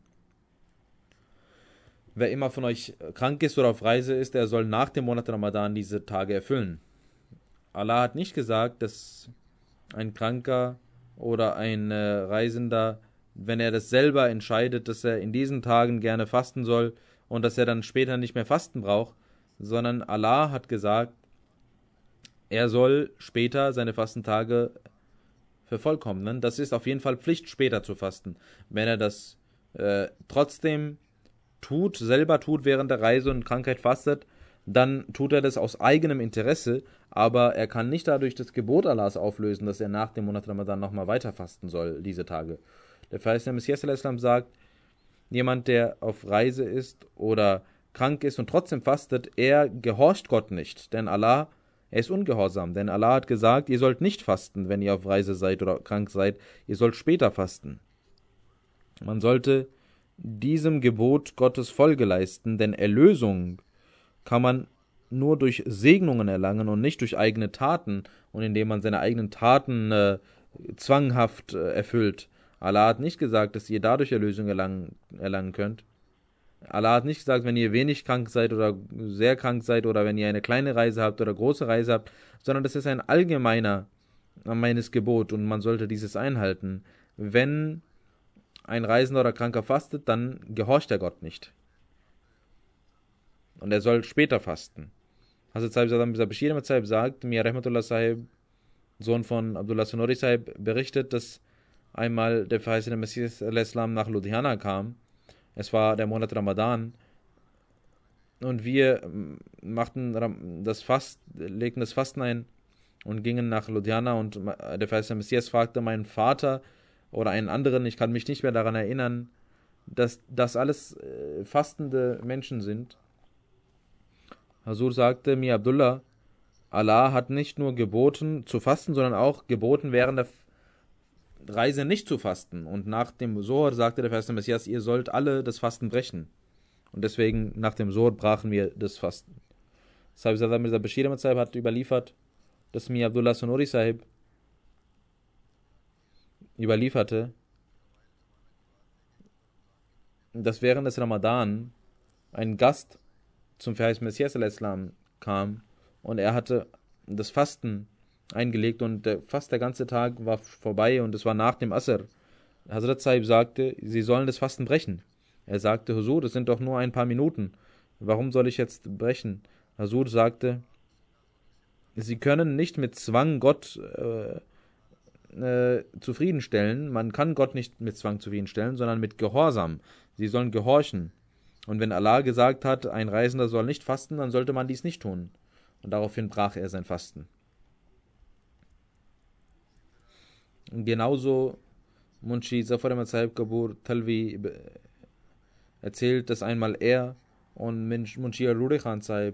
Wer immer von euch krank ist oder auf Reise ist, der soll nach dem Monat Ramadan diese Tage erfüllen. Allah hat nicht gesagt, dass ein Kranker oder ein äh, Reisender, wenn er das selber entscheidet, dass er in diesen Tagen gerne fasten soll und dass er dann später nicht mehr fasten braucht, sondern Allah hat gesagt, er soll später seine Fastentage vervollkommnen. Das ist auf jeden Fall Pflicht, später zu fasten. Wenn er das äh, trotzdem tut, selber tut, während der Reise und Krankheit fastet, dann tut er das aus eigenem Interesse, aber er kann nicht dadurch das Gebot Allahs auflösen, dass er nach dem Monat Ramadan nochmal weiter fasten soll, diese Tage. Der verheißene Messias sagt, jemand, der auf Reise ist oder krank ist und trotzdem fastet, er gehorcht Gott nicht, denn Allah, er ist ungehorsam, denn Allah hat gesagt, ihr sollt nicht fasten, wenn ihr auf Reise seid oder krank seid, ihr sollt später fasten. Man sollte diesem Gebot Gottes Folge leisten, denn Erlösung kann man nur durch Segnungen erlangen und nicht durch eigene Taten und indem man seine eigenen Taten äh, zwanghaft äh, erfüllt. Allah hat nicht gesagt, dass ihr dadurch Erlösung erlangen, erlangen könnt. Allah hat nicht gesagt, wenn ihr wenig krank seid oder sehr krank seid oder wenn ihr eine kleine Reise habt oder große Reise habt, sondern das ist ein allgemeiner allgemeines Gebot und man sollte dieses einhalten. Wenn ein Reisender oder Kranker fastet, dann gehorcht er Gott nicht. Und er soll später fasten. Hazrat Sahib Sadam Bashir Ahmad Sahib sagt, Mia Rahmatullah Sahib, Sohn von Abdullah Sonori Sahib, berichtet, dass einmal der verheißene Messias al-Islam nach Ludhiana kam. Es war der Monat Ramadan. Und wir machten das Fast, legten das Fasten ein und gingen nach Ludhiana und der verheißene Messias fragte meinen Vater oder einen anderen, ich kann mich nicht mehr daran erinnern, dass das alles äh, fastende Menschen sind. Hazur sagte mir, Abdullah, Allah hat nicht nur geboten zu fasten, sondern auch geboten, während der Reise nicht zu fasten. Und nach dem Zohar sagte der verheißene Messias, ihr sollt alle das Fasten brechen. Und deswegen nach dem Zohar brachen wir das Fasten. Sahib Sadam Mirza Bashir Ahmad Sahib hat überliefert, dass mir Abdullah Sonori Sahib überlieferte, dass während des Ramadan ein Gast zum verheißenen Messias al-Islam kam und er hatte das Fasten eingelegt und der, fast der ganze Tag war vorbei und es war nach dem Asr. Hazrat Sahib sagte, sie sollen das Fasten brechen. Er sagte, Huzur, das sind doch nur ein paar Minuten. Warum soll ich jetzt brechen? Hazur sagte, sie können nicht mit Zwang Gott äh, äh, zufriedenstellen. Man kann Gott nicht mit Zwang zufriedenstellen, sondern mit Gehorsam. Sie sollen gehorchen. Und wenn Allah gesagt hat, ein Reisender soll nicht fasten, dann sollte man dies nicht tun. Und daraufhin brach er sein Fasten. Und genauso Munshi Zafar Ahmad Sahib Kabur Talvi erzählt, dass einmal er und Munshi Arure Khan Sahib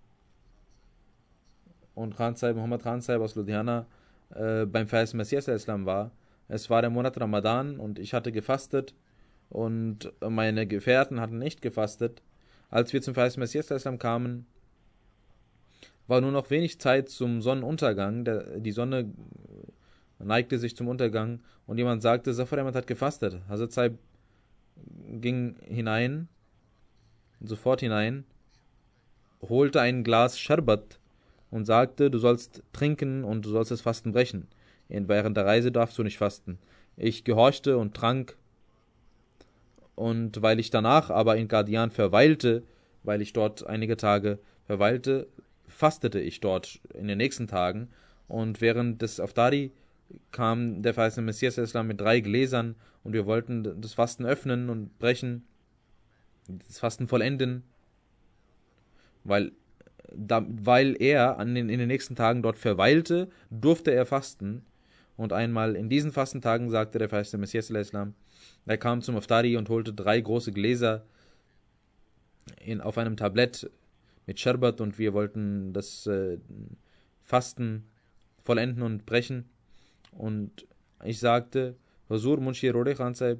und Khan Sahib, Muhammad Khan Sahib aus Ludhiana äh, beim verheißenen Messias al-Islam war. Es war der Monat Ramadan und ich hatte gefastet und meine Gefährten hatten nicht gefastet. Als wir zum verheißenen Messias al-Islam kamen, war nur noch wenig Zeit zum Sonnenuntergang. Der, die Sonne neigte sich zum Untergang und jemand sagte, Zafar Ahmad hat gefastet. Hazrat Sahib ging hinein, sofort hinein, holte ein Glas Sharbat und sagte, du sollst trinken und du sollst das Fasten brechen. Während der Reise darfst du nicht fasten. Ich gehorchte und trank und weil ich danach aber in Qadian verweilte, weil ich dort einige Tage verweilte, fastete ich dort in den nächsten Tagen und während des Aftari kam der verheißene Messias Islam mit drei Gläsern und wir wollten das Fasten öffnen und brechen das Fasten vollenden, weil, da, weil er an den, in den nächsten Tagen dort verweilte, durfte er fasten. Und einmal in diesen Fastentagen sagte der verheißene Messias, er kam zum Iftari und holte drei große Gläser in, auf einem Tablett mit Scherbat, und wir wollten das äh, Fasten vollenden und brechen. Und ich sagte, Huzur Munshi Rode Khan Sahib,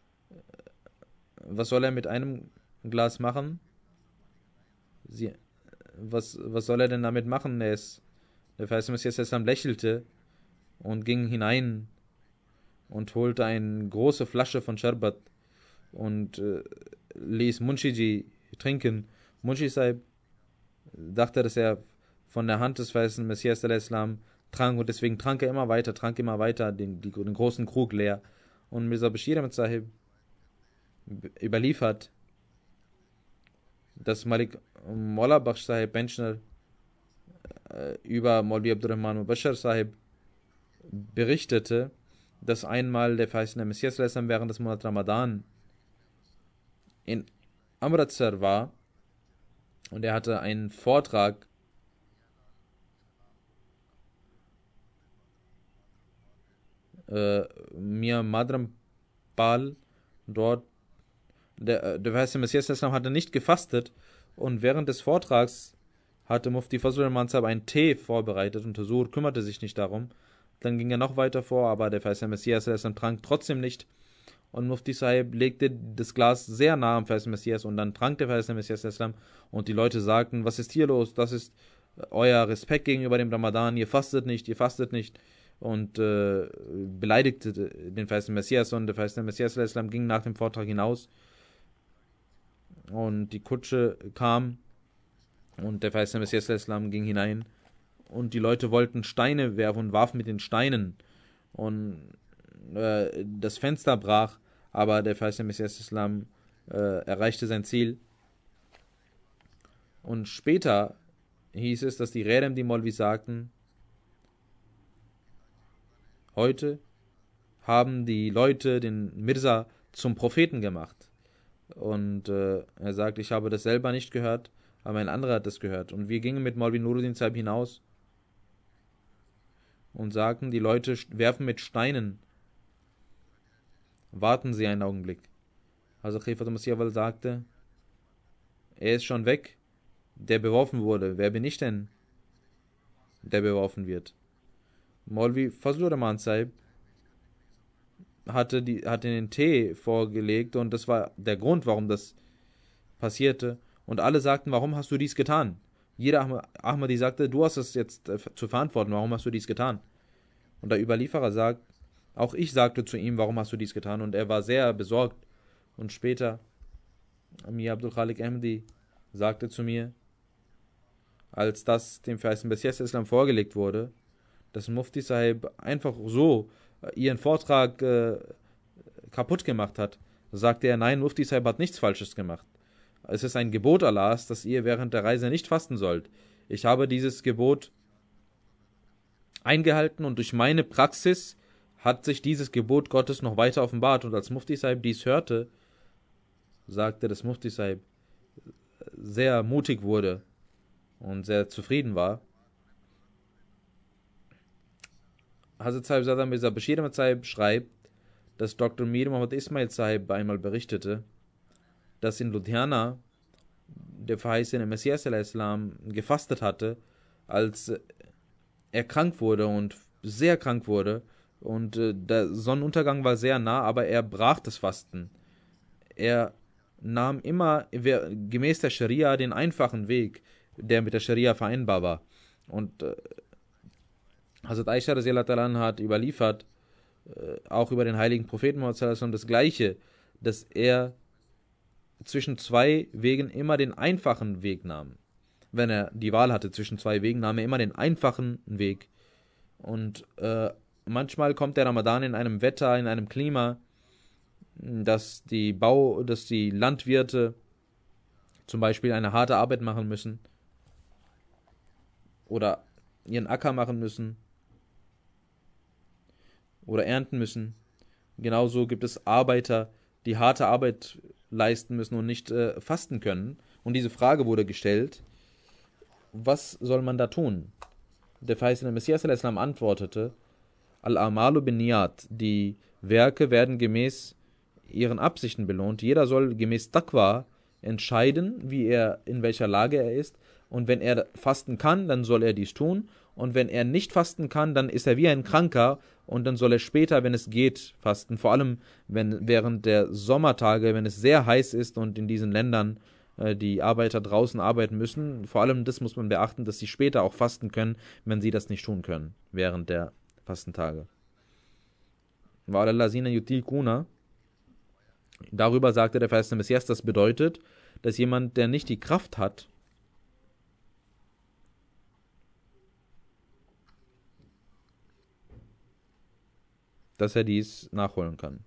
was soll er mit einem Glas machen? Sie, was, was soll er denn damit machen? Er ist, der verheißene Messias lächelte und ging hinein und holte eine große Flasche von Sharbat und äh, ließ Munshiji trinken. Munshi Sahib dachte, dass er von der Hand des verheißenen Messias trank, und deswegen trank er immer weiter, trank immer weiter, den, die, den großen Krug leer. Und Mirza Bashir Ahmad Sahib überliefert, dass Malik Mullah Bakhsh Sahib Pensioner äh, über Maulvi Abdurrahman Mubashir Sahib berichtete, dass einmal der verheißene Messias während des Monats Ramadan in Amritsar war, und er hatte einen Vortrag äh, Mir Madram Pal dort. Der, der verheißene Messias hatte nicht gefastet, und während des Vortrags hatte Mufti Fazlur Rahman Sahib einen Tee vorbereitet, und Huzur kümmerte sich nicht darum. Dann ging er noch weiter vor, aber der verheißene Messias trank trotzdem nicht. Und Mufti Sahib legte das Glas sehr nah am verheißenen Messias, und dann trank der verheißene Messias, und die Leute sagten, was ist hier los? Das ist euer Respekt gegenüber dem Ramadan, ihr fastet nicht, ihr fastet nicht. Und äh, beleidigte den verheißenen Messias, und der verheißene Messias ging nach dem Vortrag hinaus. Und die Kutsche kam, und der verheißene Messias ging hinein, und die Leute wollten Steine werfen und warfen mit den Steinen, und äh, das Fenster brach, aber der verheißene Messias äh, erreichte sein Ziel. Und später hieß es, dass die Redem, die Maulvis sagten, heute haben die Leute den Mirza zum Propheten gemacht. Und äh, er sagt, ich habe das selber nicht gehört, aber ein anderer hat das gehört. Und wir gingen mit Maulvi Nuruddin Sahib hinaus und sagten, die Leute werfen mit Steinen. Warten Sie einen Augenblick. Also Khalifatul Masih Awwal sagte, er ist schon weg, der beworfen wurde. Wer bin ich denn, der beworfen wird? Maulvi Fazlur Rahman Sahib hatte, die, hatte den Tee vorgelegt, und das war der Grund, warum das passierte. Und alle sagten, warum hast du dies getan? Jeder Ahmadi sagte, du hast es jetzt äh, zu verantworten, warum hast du dies getan? Und der Überlieferer sagt, auch ich sagte zu ihm, warum hast du dies getan? Und er war sehr besorgt. Und später, Mir Abdul Khalik Ahmadi sagte zu mir, als das dem verheißenen Messias Islam vorgelegt wurde, dass Mufti Sahib einfach so ihren Vortrag äh, kaputt gemacht hat, sagte er, nein, Mufti Sahib hat nichts Falsches gemacht. Es ist ein Gebot Allahs, dass ihr während der Reise nicht fasten sollt. Ich habe dieses Gebot eingehalten, und durch meine Praxis hat sich dieses Gebot Gottes noch weiter offenbart. Und als Mufti Sahib dies hörte, sagte, dass Mufti Sahib sehr mutig wurde und sehr zufrieden war. Hazrat Sahib Zada Mirza Bashir Ahmad Sahib schreibt, dass Doktor Mir Muhammad Ismail Sahib einmal berichtete, dass in Ludhiana der verheißene Messias al-Islam gefastet hatte, als er krank wurde und sehr krank wurde, und äh, der Sonnenuntergang war sehr nah, aber er brach das Fasten. Er nahm immer gemäß der Scharia den einfachen Weg, der mit der Scharia vereinbar war. Und äh, Hazrat Aisha radhiyallahu anha hat überliefert, äh, auch über den heiligen Propheten Muhammad sallallahu alaihi wasallam, das Gleiche, dass er zwischen zwei Wegen immer den einfachen Weg nahm. Wenn er die Wahl hatte zwischen zwei Wegen, nahm er immer den einfachen Weg. Und äh, manchmal kommt der Ramadan in einem Wetter, in einem Klima, dass die Bau, dass die Landwirte zum Beispiel eine harte Arbeit machen müssen oder ihren Acker machen müssen oder ernten müssen. Genauso gibt es Arbeiter, die harte Arbeit leisten müssen und nicht äh, fasten können. Und diese Frage wurde gestellt, was soll man da tun? Der verheißene Messias al-Islam antwortete, Al-Amalu bin Niyat, die Werke werden gemäß ihren Absichten belohnt. Jeder soll gemäß Taqwa entscheiden, wie er, in welcher Lage er ist. Und wenn er fasten kann, dann soll er dies tun. Und wenn er nicht fasten kann, dann ist er wie ein Kranker und dann soll er später, wenn es geht, fasten. Vor allem wenn während der Sommertage, wenn es sehr heiß ist und in diesen Ländern äh, die Arbeiter draußen arbeiten müssen. Vor allem das muss man beachten, dass sie später auch fasten können, wenn sie das nicht tun können, während der Fastentage. Darüber sagte der verheißene Messias, das bedeutet, dass jemand, der nicht die Kraft hat, dass er dies nachholen kann.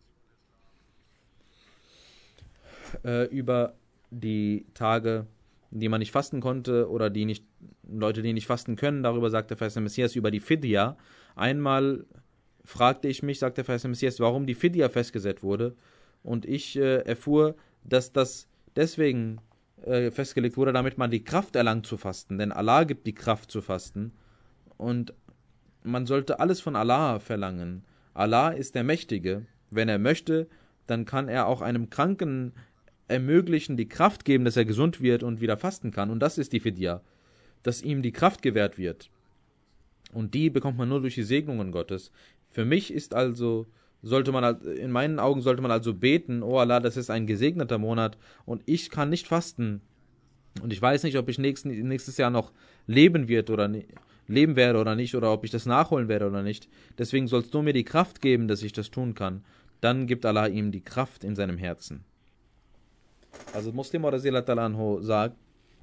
Äh, über die Tage, die man nicht fasten konnte oder die nicht Leute, die nicht fasten können, darüber sagt der verheißene Messias über die Fidya. Einmal fragte ich mich, sagt der verheißene Messias, warum die Fidya festgesetzt wurde. Und ich äh, erfuhr, dass das deswegen äh, festgelegt wurde, damit man die Kraft erlangt zu fasten. Denn Allah gibt die Kraft zu fasten. Und man sollte alles von Allah verlangen. Allah ist der Mächtige. Wenn er möchte, dann kann er auch einem Kranken ermöglichen, die Kraft geben, dass er gesund wird und wieder fasten kann. Und das ist die Fidya, dass ihm die Kraft gewährt wird. Und die bekommt man nur durch die Segnungen Gottes. Für mich ist also, sollte man, in meinen Augen sollte man also beten, oh Allah, das ist ein gesegneter Monat und ich kann nicht fasten. Und ich weiß nicht, ob ich nächsten, nächstes Jahr noch leben wird oder nicht. leben werde oder nicht, oder ob ich das nachholen werde oder nicht. Deswegen sollst du mir die Kraft geben, dass ich das tun kann. Dann gibt Allah ihm die Kraft in seinem Herzen. Also Muslim anhu sagt,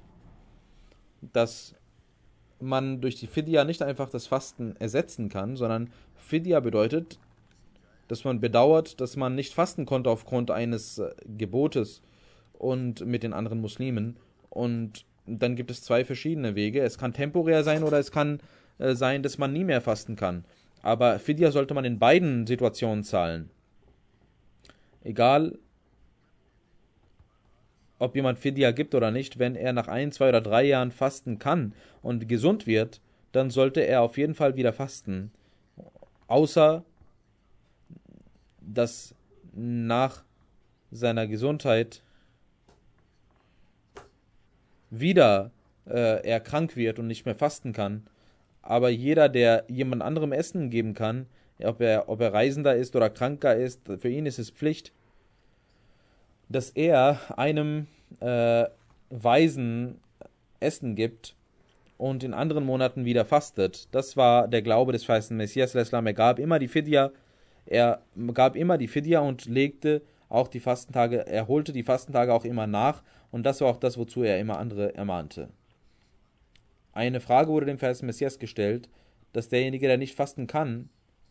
dass man durch die Fidya nicht einfach das Fasten ersetzen kann, sondern Fidya bedeutet, dass man bedauert, dass man nicht fasten konnte aufgrund eines Gebotes und mit den anderen Muslimen. Und dann gibt es zwei verschiedene Wege. Es kann temporär sein oder es kann äh, sein, dass man nie mehr fasten kann. Aber Fidya sollte man in beiden Situationen zahlen. Egal, ob jemand Fidya gibt oder nicht, wenn er nach ein, zwei oder drei Jahren fasten kann und gesund wird, dann sollte er auf jeden Fall wieder fasten. Außer, dass nach seiner Gesundheit wieder äh, er krank wird und nicht mehr fasten kann. Aber jeder, der jemand anderem Essen geben kann, ob er, ob er Reisender ist oder Kranker ist, für ihn ist es Pflicht, dass er einem äh, Weisen Essen gibt und in anderen Monaten wieder fastet. Das war der Glaube des verheißenen Messias. Er gab immer die Fidya, er gab immer die Fidya und legte auch die Fastentage, er holte die Fastentage auch immer nach. Und das war auch das, wozu er immer andere ermahnte. Eine Frage wurde dem verheißenen Messias gestellt, dass derjenige, der nicht fasten kann,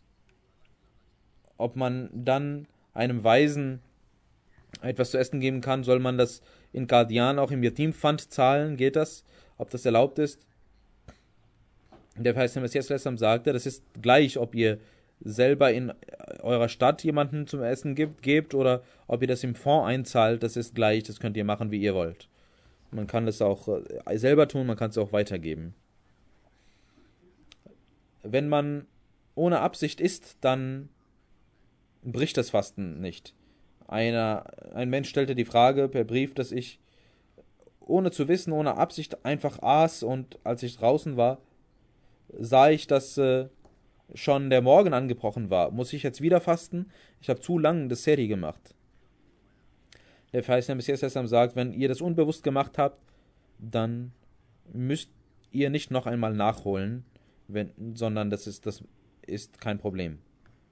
ob man dann einem Weisen etwas zu essen geben kann, soll man das in Qadian auch im Yatim-Pfand zahlen, geht das? Ob das erlaubt ist? Der verheißene Messias sagte, das ist gleich, ob ihr selber in eurer Stadt jemanden zum Essen gibt, gebt oder ob ihr das im Fonds einzahlt, das ist gleich, das könnt ihr machen, wie ihr wollt. Man kann das auch selber tun, man kann es auch weitergeben. Wenn man ohne Absicht isst, dann bricht das Fasten nicht. Einer, ein Mensch stellte die Frage per Brief, dass ich ohne zu wissen, ohne Absicht einfach aß und als ich draußen war, sah ich, dass äh, schon der Morgen angebrochen war. Muss ich jetzt wieder fasten? Ich habe zu lange das Seri gemacht. Der verheißene Messias sagt, wenn ihr das unbewusst gemacht habt, dann müsst ihr nicht noch einmal nachholen, wenn, sondern das ist, das ist kein Problem.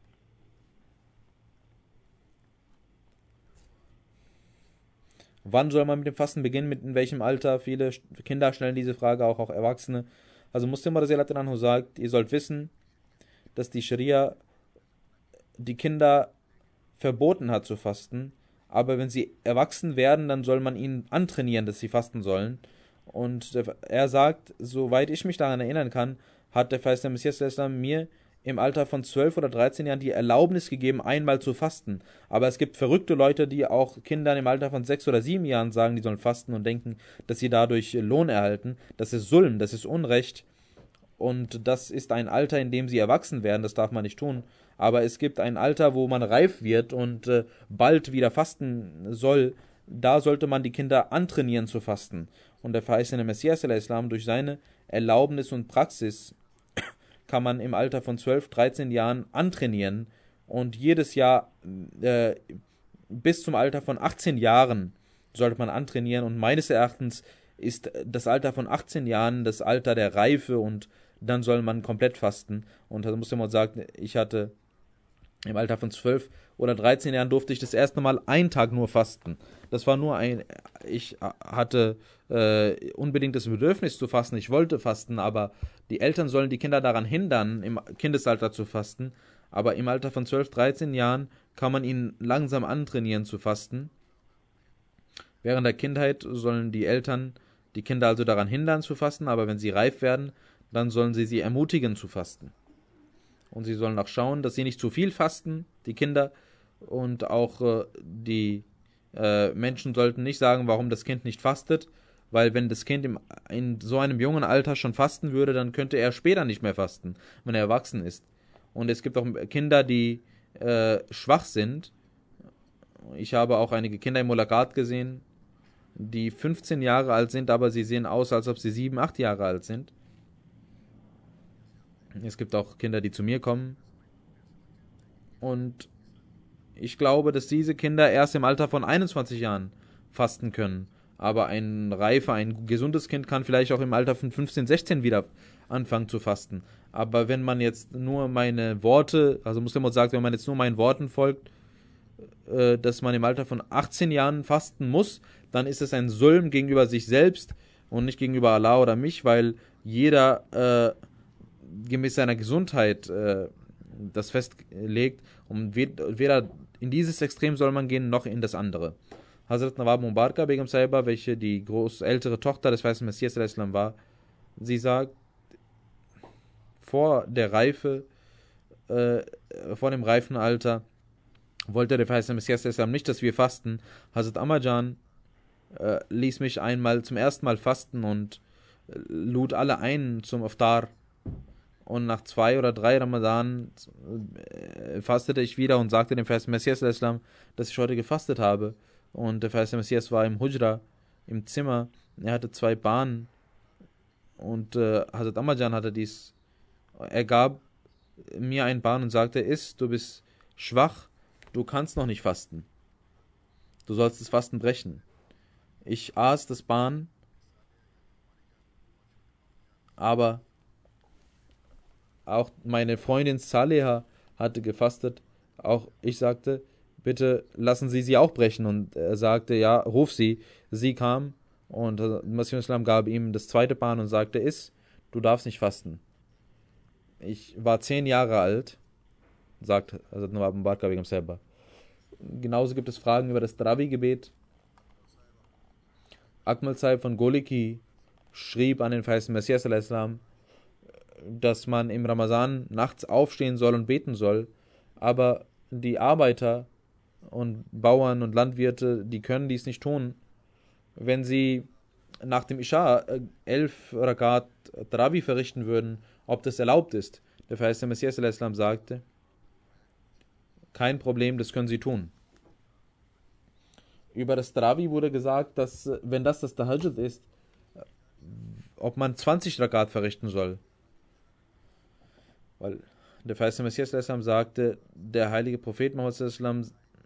Wann soll man mit dem Fasten beginnen? Mit in welchem Alter? Viele Kinder stellen diese Frage, auch, auch Erwachsene. Also Muslim anhu sagt, ihr sollt wissen, dass die Scharia die Kinder verboten hat zu fasten, aber wenn sie erwachsen werden, dann soll man ihnen antrainieren, dass sie fasten sollen. Und er sagt, soweit ich mich daran erinnern kann, hat der verheißene Messias mir im Alter von zwölf oder dreizehn Jahren die Erlaubnis gegeben, einmal zu fasten. Aber es gibt verrückte Leute, die auch Kindern im Alter von sechs oder sieben Jahren sagen, die sollen fasten und denken, dass sie dadurch Lohn erhalten. Das ist Sulm, das ist Unrecht. Und das ist ein Alter, in dem sie erwachsen werden, das darf man nicht tun. Aber es gibt ein Alter, wo man reif wird und äh, bald wieder fasten soll. Da sollte man die Kinder antrainieren zu fasten. Und der verheißene Messias al-Islam durch seine Erlaubnis und Praxis kann man im Alter von zwölf, dreizehn Jahren antrainieren und jedes Jahr äh, bis zum Alter von achtzehn Jahren sollte man antrainieren und meines Erachtens ist das Alter von achtzehn Jahren das Alter der Reife und dann soll man komplett fasten. Und da muss man sagen, ich hatte im Alter von zwölf oder dreizehn Jahren durfte ich das erste Mal einen Tag nur fasten. Das war nur ein, ich hatte äh, unbedingt das Bedürfnis zu fasten, ich wollte fasten, aber die Eltern sollen die Kinder daran hindern, im Kindesalter zu fasten. Aber im Alter von zwölf, dreizehn Jahren kann man ihn langsam antrainieren zu fasten. Während der Kindheit sollen die Eltern die Kinder also daran hindern zu fasten, aber wenn sie reif werden, dann sollen sie sie ermutigen zu fasten. Und sie sollen auch schauen, dass sie nicht zu viel fasten, die Kinder, und auch äh, die äh, Menschen sollten nicht sagen, warum das Kind nicht fastet, weil wenn das Kind im, in so einem jungen Alter schon fasten würde, dann könnte er später nicht mehr fasten, wenn er erwachsen ist. Und es gibt auch Kinder, die äh, schwach sind. Ich habe auch einige Kinder im Mulakat gesehen, die fünfzehn Jahre alt sind, aber sie sehen aus, als ob sie sieben, acht Jahre alt sind. Es gibt auch Kinder, die zu mir kommen. Und ich glaube, dass diese Kinder erst im Alter von einundzwanzig Jahren fasten können. Aber ein reifer, ein gesundes Kind kann vielleicht auch im Alter von fünfzehn, sechzehn wieder anfangen zu fasten. Aber wenn man jetzt nur meine Worte, also Muslim sagt, wenn man jetzt nur meinen Worten folgt, äh, dass man im Alter von achtzehn Jahren fasten muss, dann ist es ein Sulm gegenüber sich selbst und nicht gegenüber Allah oder mich, weil jeder äh, gemäß seiner Gesundheit äh, das festlegt und weder in dieses Extrem soll man gehen, noch in das andere. Hazrat Nawab Mubaraka Begum Sahiba, welche die groß ältere Tochter des weißen Messias al-Islam war, sie sagt, vor der Reife, äh, vor dem reifen Alter, wollte der weiße Messias al-Islam nicht, dass wir fasten. Hazrat Ammajan äh, ließ mich einmal zum ersten Mal fasten und äh, lud alle ein zum Iftar. Und nach zwei oder drei Ramadan äh, fastete ich wieder und sagte dem verheißenen Messias al-Islam, dass ich heute gefastet habe. Und der verheißene Messias war im Hujra, im Zimmer. Er hatte zwei Bahnen. Und äh, Hazrat Ammajan hatte dies. Er gab mir ein Bahn und sagte, iss, du bist schwach, du kannst noch nicht fasten. Du sollst das Fasten brechen. Ich aß das Bahn, aber auch meine Freundin Saleha hatte gefastet. Auch ich sagte, bitte lassen Sie sie auch brechen. Und er sagte, ja, ruf sie. Sie kam und Masih Islam gab ihm das zweite Bahn und sagte, iss, du darfst nicht fasten. Ich war zehn Jahre alt, sagt Hazrat Nawab Mubaraka Begum Sahiba. Genauso gibt es Fragen über das Tarawih-Gebet. Akmal Sahib von Goliki schrieb an den verheißenen Messias al-Islam, dass man im Ramazan nachts aufstehen soll und beten soll, aber die Arbeiter und Bauern und Landwirte, die können dies nicht tun. Wenn sie nach dem Isha elf Rakat Tarawih verrichten würden, ob das erlaubt ist. Der verheißene Messias al-Islam sagte, kein Problem, das können sie tun. Über das Tarawih wurde gesagt, dass, wenn das das Tahajjud ist, ob man zwanzig Rakat verrichten soll. Weil der verheißene Messias al-Islam sagte, der heilige Prophet Muhammad al-Islam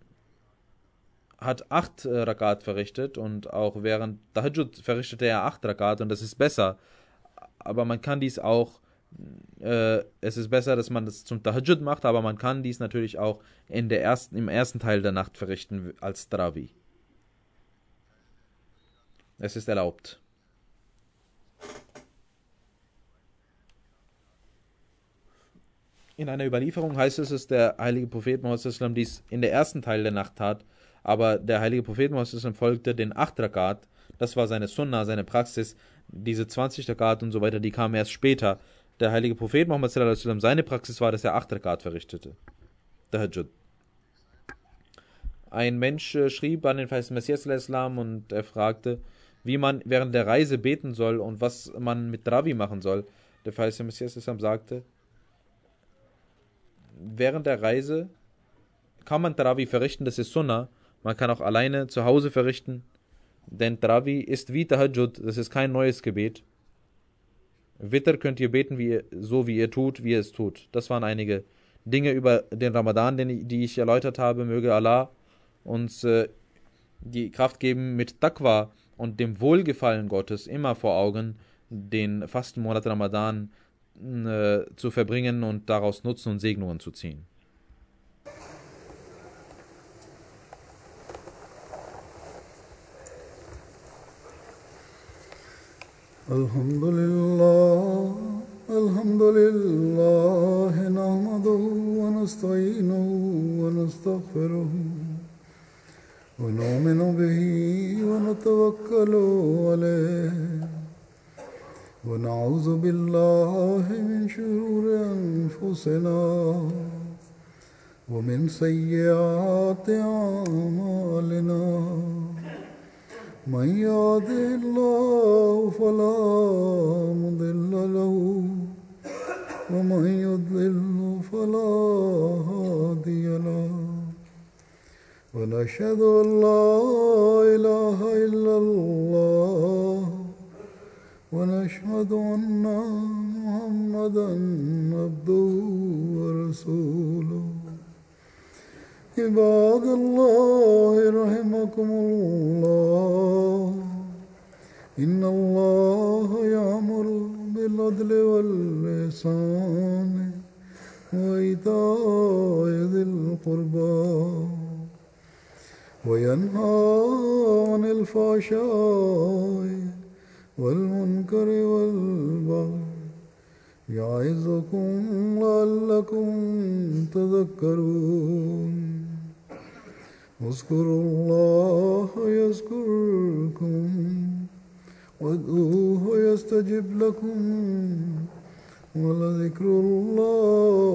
hat acht äh, Rakat verrichtet und auch während Tahajjud verrichtete er acht Rakat und das ist besser. Aber man kann dies auch, äh, es ist besser, dass man das zum Tahajjud macht, aber man kann dies natürlich auch in der ersten, im ersten Teil der Nacht verrichten als Tarawih. Es ist erlaubt. In einer Überlieferung heißt es, dass der heilige Prophet Muhammad dies in der ersten Teil der Nacht tat, aber der heilige Prophet Muhammad folgte den acht Rakat, das war seine Sunna, seine Praxis, diese zwanzig Rakat und so weiter, die kamen erst später. der heilige Prophet Muhammad sallallahu alaihi wasallam, seine Praxis war, dass er acht Rakat verrichtete. Tahajjud. Ein Mensch äh, schrieb an den verheißenen Messias sallallahu alaihi wasallam und er fragte, wie man während der Reise beten soll und was man mit Trabi machen soll. Der verheißene Messias sallallahu alaihi wasallam sagte, während der Reise kann man Trabi verrichten, das ist Sunnah. Man kann auch alleine zu Hause verrichten, denn Trabi ist wie Tahajjud, das ist kein neues Gebet. Witr könnt ihr beten, wie ihr, so wie ihr tut, wie ihr es tut. Das waren einige Dinge über den Ramadan, den, die ich erläutert habe. Möge Allah uns äh, die Kraft geben, mit Taqwa und dem Wohlgefallen Gottes immer vor Augen den Fastenmonat Ramadan äh, zu verbringen und daraus Nutzen und Segnungen zu ziehen. Alhamdulillah, Alhamdulillah, nahmaduhu wa nasta'inuhu wa nastaghfiruhu wa nu'minu bihi wa natawakkalu alayhi wa na'udhu billahi min shururi anfusina wa min sayyiati a'malina. من يهده الله فلا مضل له ومن يضلل فلا هادي له ونشهد أن لا إله إلا الله ونشهد أن محمدا عبده ورسوله. عباد الله رحمكم الله إن الله يأمر بالعدل والإحسان وإيتاء ذي القربى وينهى عن الفحشاء والمنكر والبغي يعظكم لعلكم تذكرون. اذكروا الله يذكركم وادعوه يستجب لكم ولذكر الله